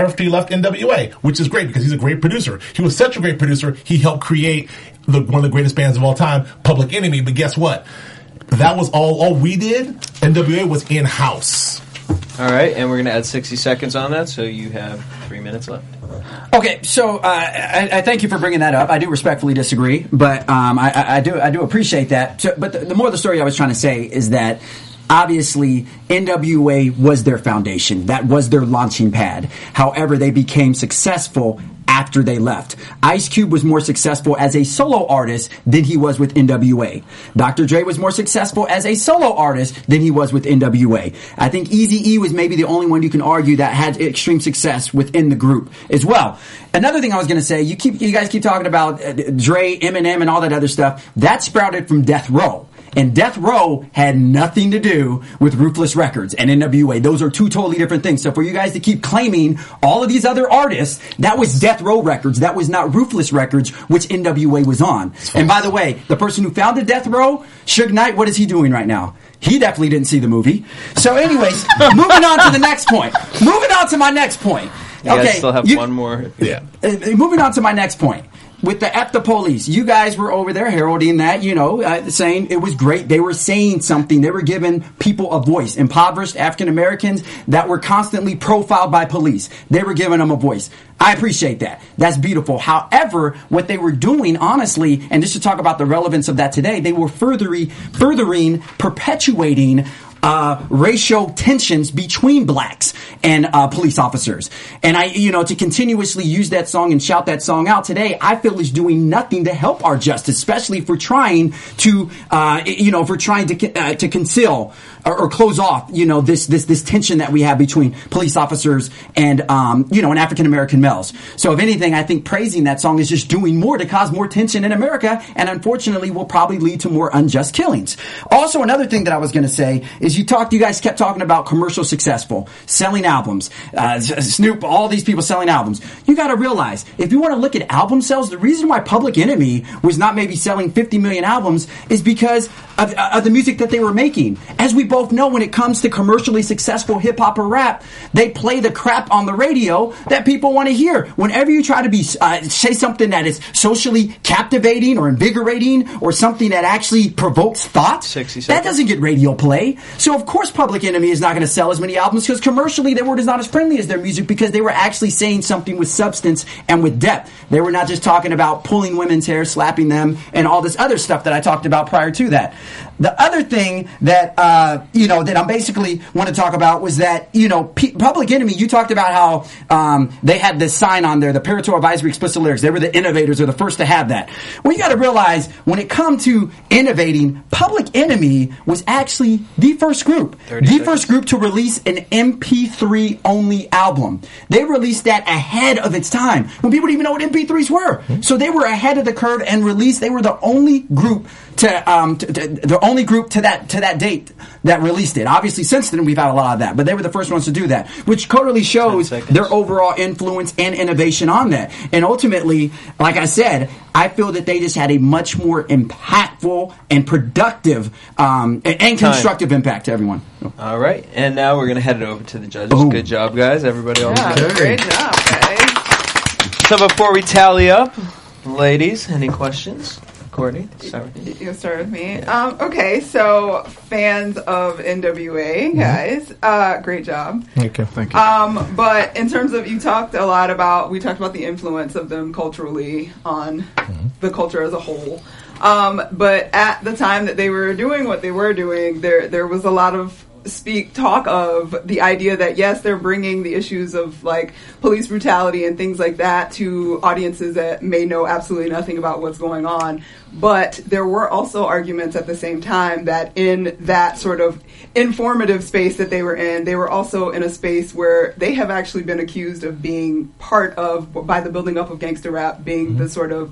Murphy left N W A, which is great because he's a great producer. He was such a great producer, he helped create the, one of the greatest bands of all time, Public Enemy. But guess what? That was all, all we did. N W A was in-house. All right, and we're going to add sixty seconds on that, so you have three minutes left. Okay, so uh, I, I thank you for bringing that up. I do respectfully disagree, but um, I, I, I do I do appreciate that. So, but the, the more of the story I was trying to say is that obviously N W A was their foundation. That was their launching pad. However, they became successful after they left. Ice Cube was more successful as a solo artist than he was with N W A. Doctor Dre was more successful as a solo artist than he was with N W A. I think Eazy-E was maybe the only one you can argue that had extreme success within the group as well. Another thing I was going to say, you keep you guys keep talking about uh, Dre, Eminem, and all that other stuff. That sprouted from Death Row. And Death Row had nothing to do with Ruthless Records and N W A. Those are two totally different things. So for you guys to keep claiming all of these other artists, that was Death Row Records. That was not Ruthless Records, which N W A was on. And by the way, the person who founded Death Row, Suge Knight, what is he doing right now? He definitely didn't see the movie. So anyways, moving on to the next point. Moving on to my next point. You okay, guys still have you, one more. Yeah. Uh, moving on to my next point. With the F the Police, you guys were over there heralding that, you know, uh, saying it was great. They were saying something. They were giving people a voice. Impoverished African Americans that were constantly profiled by police. They were giving them a voice. I appreciate that. That's beautiful. However, what they were doing, honestly, and just to talk about the relevance of that today, they were furthering, furthering, perpetuating Uh, racial tensions between blacks and uh, police officers. And I, you know, to continuously use that song and shout that song out today, I feel is doing nothing to help our justice, especially if we're trying to, uh, you know, if we're trying to uh, to conceal or, or close off, you know, this this this tension that we have between police officers and, um, you know, and African American males. So if anything, I think praising that song is just doing more to cause more tension in America, and unfortunately will probably lead to more unjust killings. Also, another thing that I was going to say is you talked, you guys kept talking about commercial successful, selling albums, uh, Snoop, all these people selling albums. You got to realize, if you want to look at album sales, the reason why Public Enemy was not maybe selling fifty million albums is because of, of the music that they were making. As we both know, when it comes to commercially successful hip hop or rap, they play the crap on the radio that people want to hear. Whenever you try to be uh, say something that is socially captivating or invigorating or something that actually provokes thought, that doesn't get radio play. So of course Public Enemy is not going to sell as many albums because commercially they were just not as friendly as their music because they were actually saying something with substance and with depth. They were not just talking about pulling women's hair, slapping them, and all this other stuff that I talked about prior to that. The other thing that, uh, you know, that I basically want to talk about was that, you know, P- Public Enemy, you talked about how um, they had this sign on there, the Parental Advisory Explicit Lyrics. They were the innovators, or the first to have that. Well, you got to realize, when it comes to innovating, Public Enemy was actually the first group. The first group to release an M P three only album. They released that ahead of its time, when people didn't even know what M P threes were. Mm-hmm. So they were ahead of the curve and released, they were the only group to, um, to, to the only group to that to that date that released it. Obviously, since then we've had a lot of that, but they were the first ones to do that, which totally shows their overall influence and innovation on that. And ultimately, like I said, I feel that they just had a much more impactful and productive um, and, and constructive Time. impact to everyone. All right, and now we're going to head it over to the judges. Boom. Good job, guys. Everybody all yeah, good? Great job, guys. So before we tally up, ladies, any questions? Courtney, start with you. You'll start with me. Um, okay, so fans of N W A, guys, uh, great job. Thank you. Thank you. Um, but in terms of, you talked a lot about, we talked about the influence of them culturally on mm-hmm. the culture as a whole. Um, but at the time that they were doing what they were doing, there there was a lot of speak talk of the idea that yes, they're bringing the issues of like police brutality and things like that to audiences that may know absolutely nothing about what's going on. But there were also arguments at the same time that in that sort of informative space that they were in, they were also in a space where they have actually been accused of being part of, by the building up of gangster rap, being mm-hmm. the sort of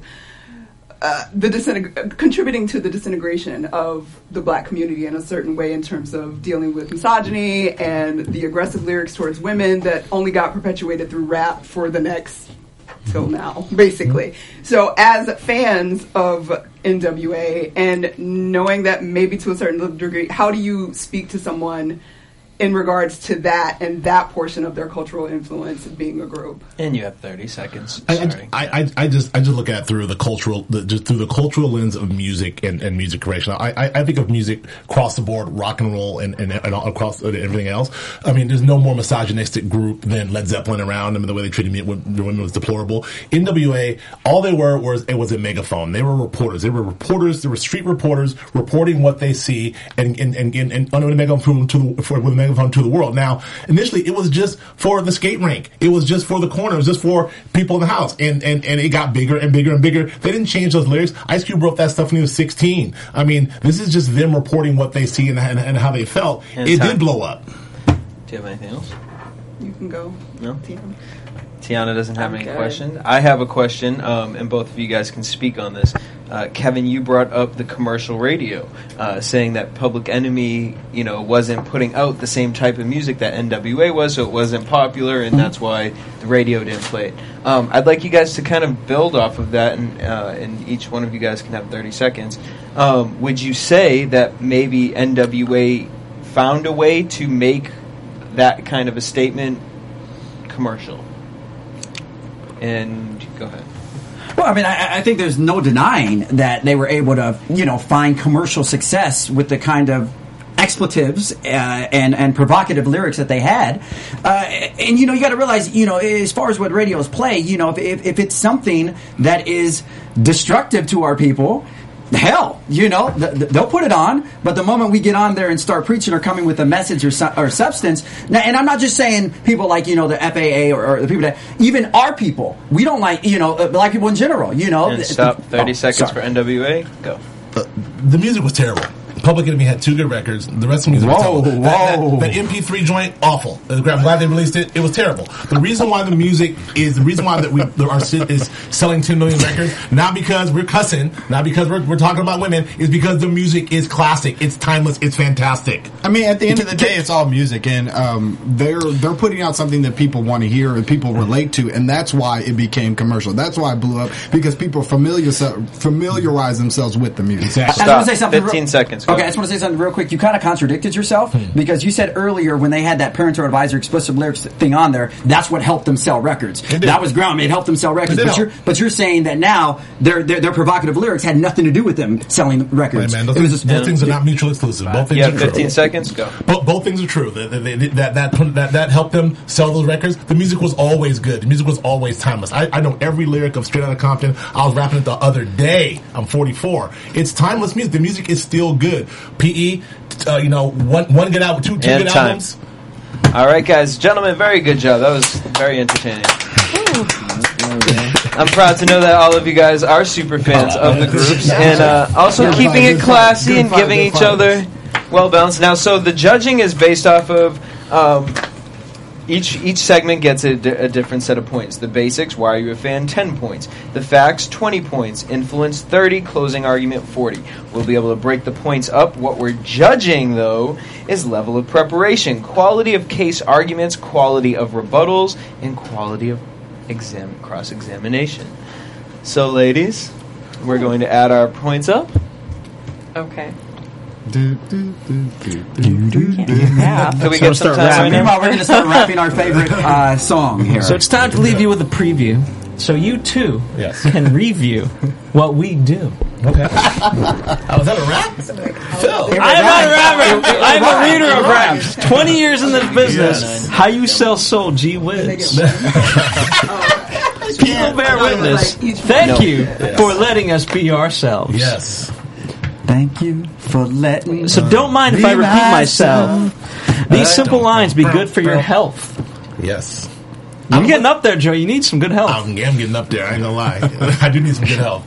Uh, the disintegr- contributing to the disintegration of the black community in a certain way in terms of dealing with misogyny and the aggressive lyrics towards women that only got perpetuated through rap for the next till now, basically. So as fans of N W A and knowing that maybe to a certain degree, how do you speak to someone in regards to that and that portion of their cultural influence being a group. And you have thirty seconds. I, Sorry. I, I, I just I just look at it through the cultural the, just through the cultural lens of music and, and music creation. I, I, I think of music across the board, rock and roll, and, and, and all across everything else. I mean, there's no more misogynistic group than Led Zeppelin around. I mean, the way they treated me, the women was deplorable. N W A, all they were was it was a megaphone. They were reporters. They were reporters. They were street reporters reporting what they see and and and, and, and under the megaphone to the, for, with a megaphone to the world. Now, initially, it was just for the skate rink. It was just for the corner. It was just for people in the house. And, and, and it got bigger and bigger and bigger. They didn't change those lyrics. Ice Cube wrote that stuff when he was sixteen. I mean, this is just them reporting what they see and, and, and how they felt. And it time. did blow up. Do you have anything else? You can go. No? Tiana. Tiana doesn't have I'm any good. question. I have a question, um, and both of you guys can speak on this. Uh, Kevin, you brought up the commercial radio, uh, saying that Public Enemy, you know, wasn't putting out the same type of music that N W A was, so it wasn't popular, and that's why the radio didn't play it. Um, I'd like you guys to kind of build off of that, and, uh, and each one of you guys can have thirty seconds. Um, would you say that maybe N W A found a way to make that kind of a statement commercial? And go ahead. Well, I mean, I, I think there's no denying that they were able to, you know, find commercial success with the kind of expletives uh, and and provocative lyrics that they had. Uh, and, you know, you got to realize, you know, as far as what radios play, you know, if, if, if it's something that is destructive to our people, hell, you know, th- th- they'll put it on, but the moment we get on there and start preaching or coming with a message or, su- or substance, now, and I'm not just saying people like, you know, the F A A or, or the people that, even our people, we don't like, you know, uh, black people in general, you know. And stop, thirty oh, seconds sorry. for N W A, go. Uh, the music was terrible. Public Enemy had two good records. The rest of the music was Whoa, terrible. whoa. That, that, that M P three joint, awful. I'm glad they released it. It was terrible. The reason why the music is, the reason why that we our shit is selling ten million records, not because we're cussing, not because we're, we're talking about women, is because the music is classic. It's timeless. It's fantastic. I mean, at the end of the day, it's all music, and um, they're they're putting out something that people want to hear and people relate to, and that's why it became commercial. That's why it blew up, because people familiar familiarize themselves with the music. Exactly. I just want to say something. fifteen real, seconds. Go. Okay, I just want to say something real quick. You kind of contradicted yourself Hmm. because you said earlier when they had that parental advisor explicit lyrics thing on there, that's what helped them sell records. did. That was ground. It helped them sell records. It did But you're, help. but you're saying that now their, their their provocative lyrics had nothing to do with them selling Right, records. man. Those, It was things, just, those things are not mutually exclusive. Both things You are have true. fifteen seconds, go. Both, both things are true. That that, that that that that helped them sell those records. The music was always good. The music was always timeless. I, I know every lyric of Straight Outta Compton. I was rapping it the other day. I'm forty-four. It's timeless music. The music is still good. P E, uh, you know, one one good album, two two And good time. albums. All right, guys, gentlemen, very good job. That was very entertaining. I'm proud to know that all of you guys are super fans of the groups, and uh, also Good keeping fight, it good classy fight, and good giving fight, each good other well balanced. Now, so the judging is based off of um, each each segment gets a, di- a different set of points. The basics, why are you a fan, ten points. The facts, twenty points. Influence, thirty. Closing argument, forty. We'll be able to break the points up. What we're judging, though, is level of preparation, quality of case arguments, quality of rebuttals, and quality of exam cross-examination. So, ladies, we're going to add our points up. Okay. Do, do, do, do, do, do, do. Yeah. Can we So get some start time right rapping. now? meanwhile, we're going to start rapping our favorite uh, song here. So it's time to leave you with a preview, so you too Yes. can review what we do. Okay. Oh, was that a rap? Phil. I am not a rapper. I am a reader of raps. Twenty years in this business. Yes. How you sell soul, gee whiz. People bear witness. Thank No. you for letting us be ourselves. Yes. Thank you for letting. So don't mind if I Be repeat myself. These simple lines be good for your health. Yes. You're getting up there, Joe. You need some good health. I'm, I'm getting up there. I ain't gonna lie. I do need some good help.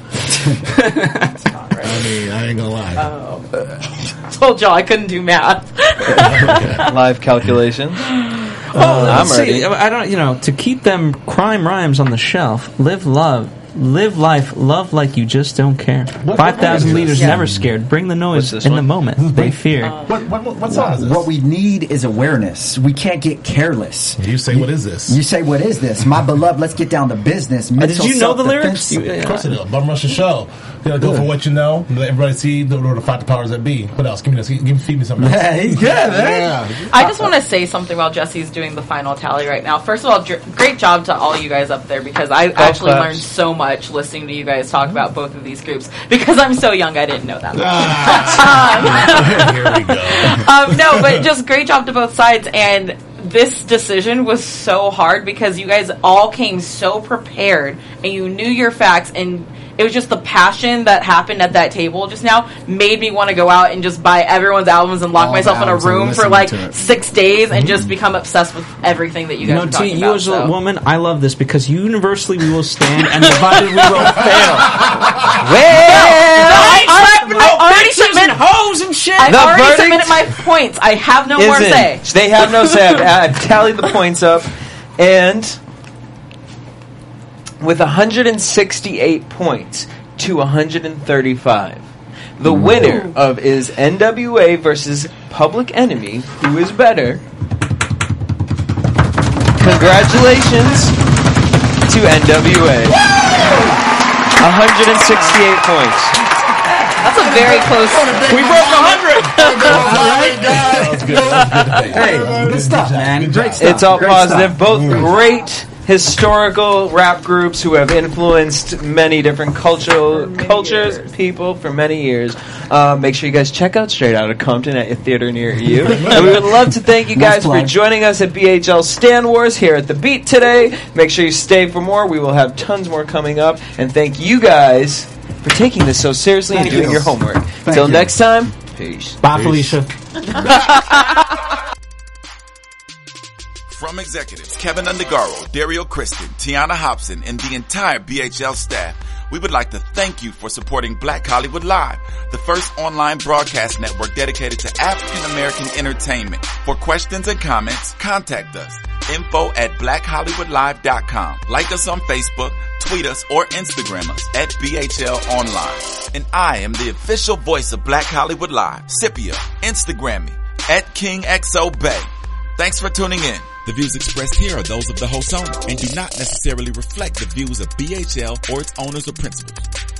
I mean, I ain't gonna lie. Told y'all I couldn't do math. Live calculations. Oh, I'm let's see. ready. I don't, you know, to keep them crime rhymes on the shelf. Live, love, Live life, love like you just don't care. What- Five thousand what is leaders this? never scared. Bring the noise What's this in one? the moment. They fear. What, what, what, what song is this? What we need is awareness. We can't get careless. You say, what is this? You say, what is this? My beloved, let's get down to business. Uh, did Mental you know the lyrics? self-defense. You- Of course I do. Bum Rush the Show. You know, go for what you know. Let everybody see. Don't know to fight the powers that be. What else? Give me this. Give me, feed me something else. Yeah, he's good, man. Yeah. I just want to say something while Jesse's doing the final tally right now. First of all, dr- great job to all you guys up there because I actually claps. learned so much listening to you guys talk about both of these groups. Because I'm so young, I didn't know that. Here we go. um, no, but just great job to both sides. And this decision was so hard because you guys all came so prepared and you knew your facts, and it was just the passion that happened at that table just now made me want to go out and just buy everyone's albums and lock All myself the in a albums and room for listen like to it. six days and just become obsessed with everything that you You guys know, were talking T, you about. as a so. woman, I love this because universally we will stand and divided we will fail. I, I, I already submitted hoes and shit. I The already verdict submitted my points. I have no more Isn't. say. They have no say. I've, I've tallied the points up, and with one hundred sixty-eight points to one hundred thirty-five, the winner of is N W A versus Public Enemy. Who is better? Congratulations to N W A. one hundred sixty-eight points. That's a very close. We broke a hundred. That was good. That was good. Hey, good stuff, man. Good Great job. stuff. It's all Great positive. stuff. Both great historical rap groups who have influenced many different cultural For many cultures, years. people for many years. Uh, make sure you guys check out Straight Outta Compton at your theater near you. And we would love to thank you guys for plug. joining us at B H L Stan Wars here at the Beat today. Make sure you stay for more. We will have tons more coming up. And thank you guys for taking this so seriously and Thank doing you. your homework. Thank Until you. next time, peace. Bye, Felicia. From executives Kevin Undergaro, Dario Kristen, Tiana Hobson, and the entire B H L staff, we would like to thank you for supporting Black Hollywood Live, the first online broadcast network dedicated to African American entertainment. For questions and comments, contact us. Info at black hollywood live dot com. Like us on Facebook, tweet us, or Instagram us at B H L Online. And I am the official voice of Black Hollywood Live, Scipio. Instagram me at King X O Bay. Thanks for tuning in. The views expressed here are those of the host owner and do not necessarily reflect the views of B H L or its owners or principals.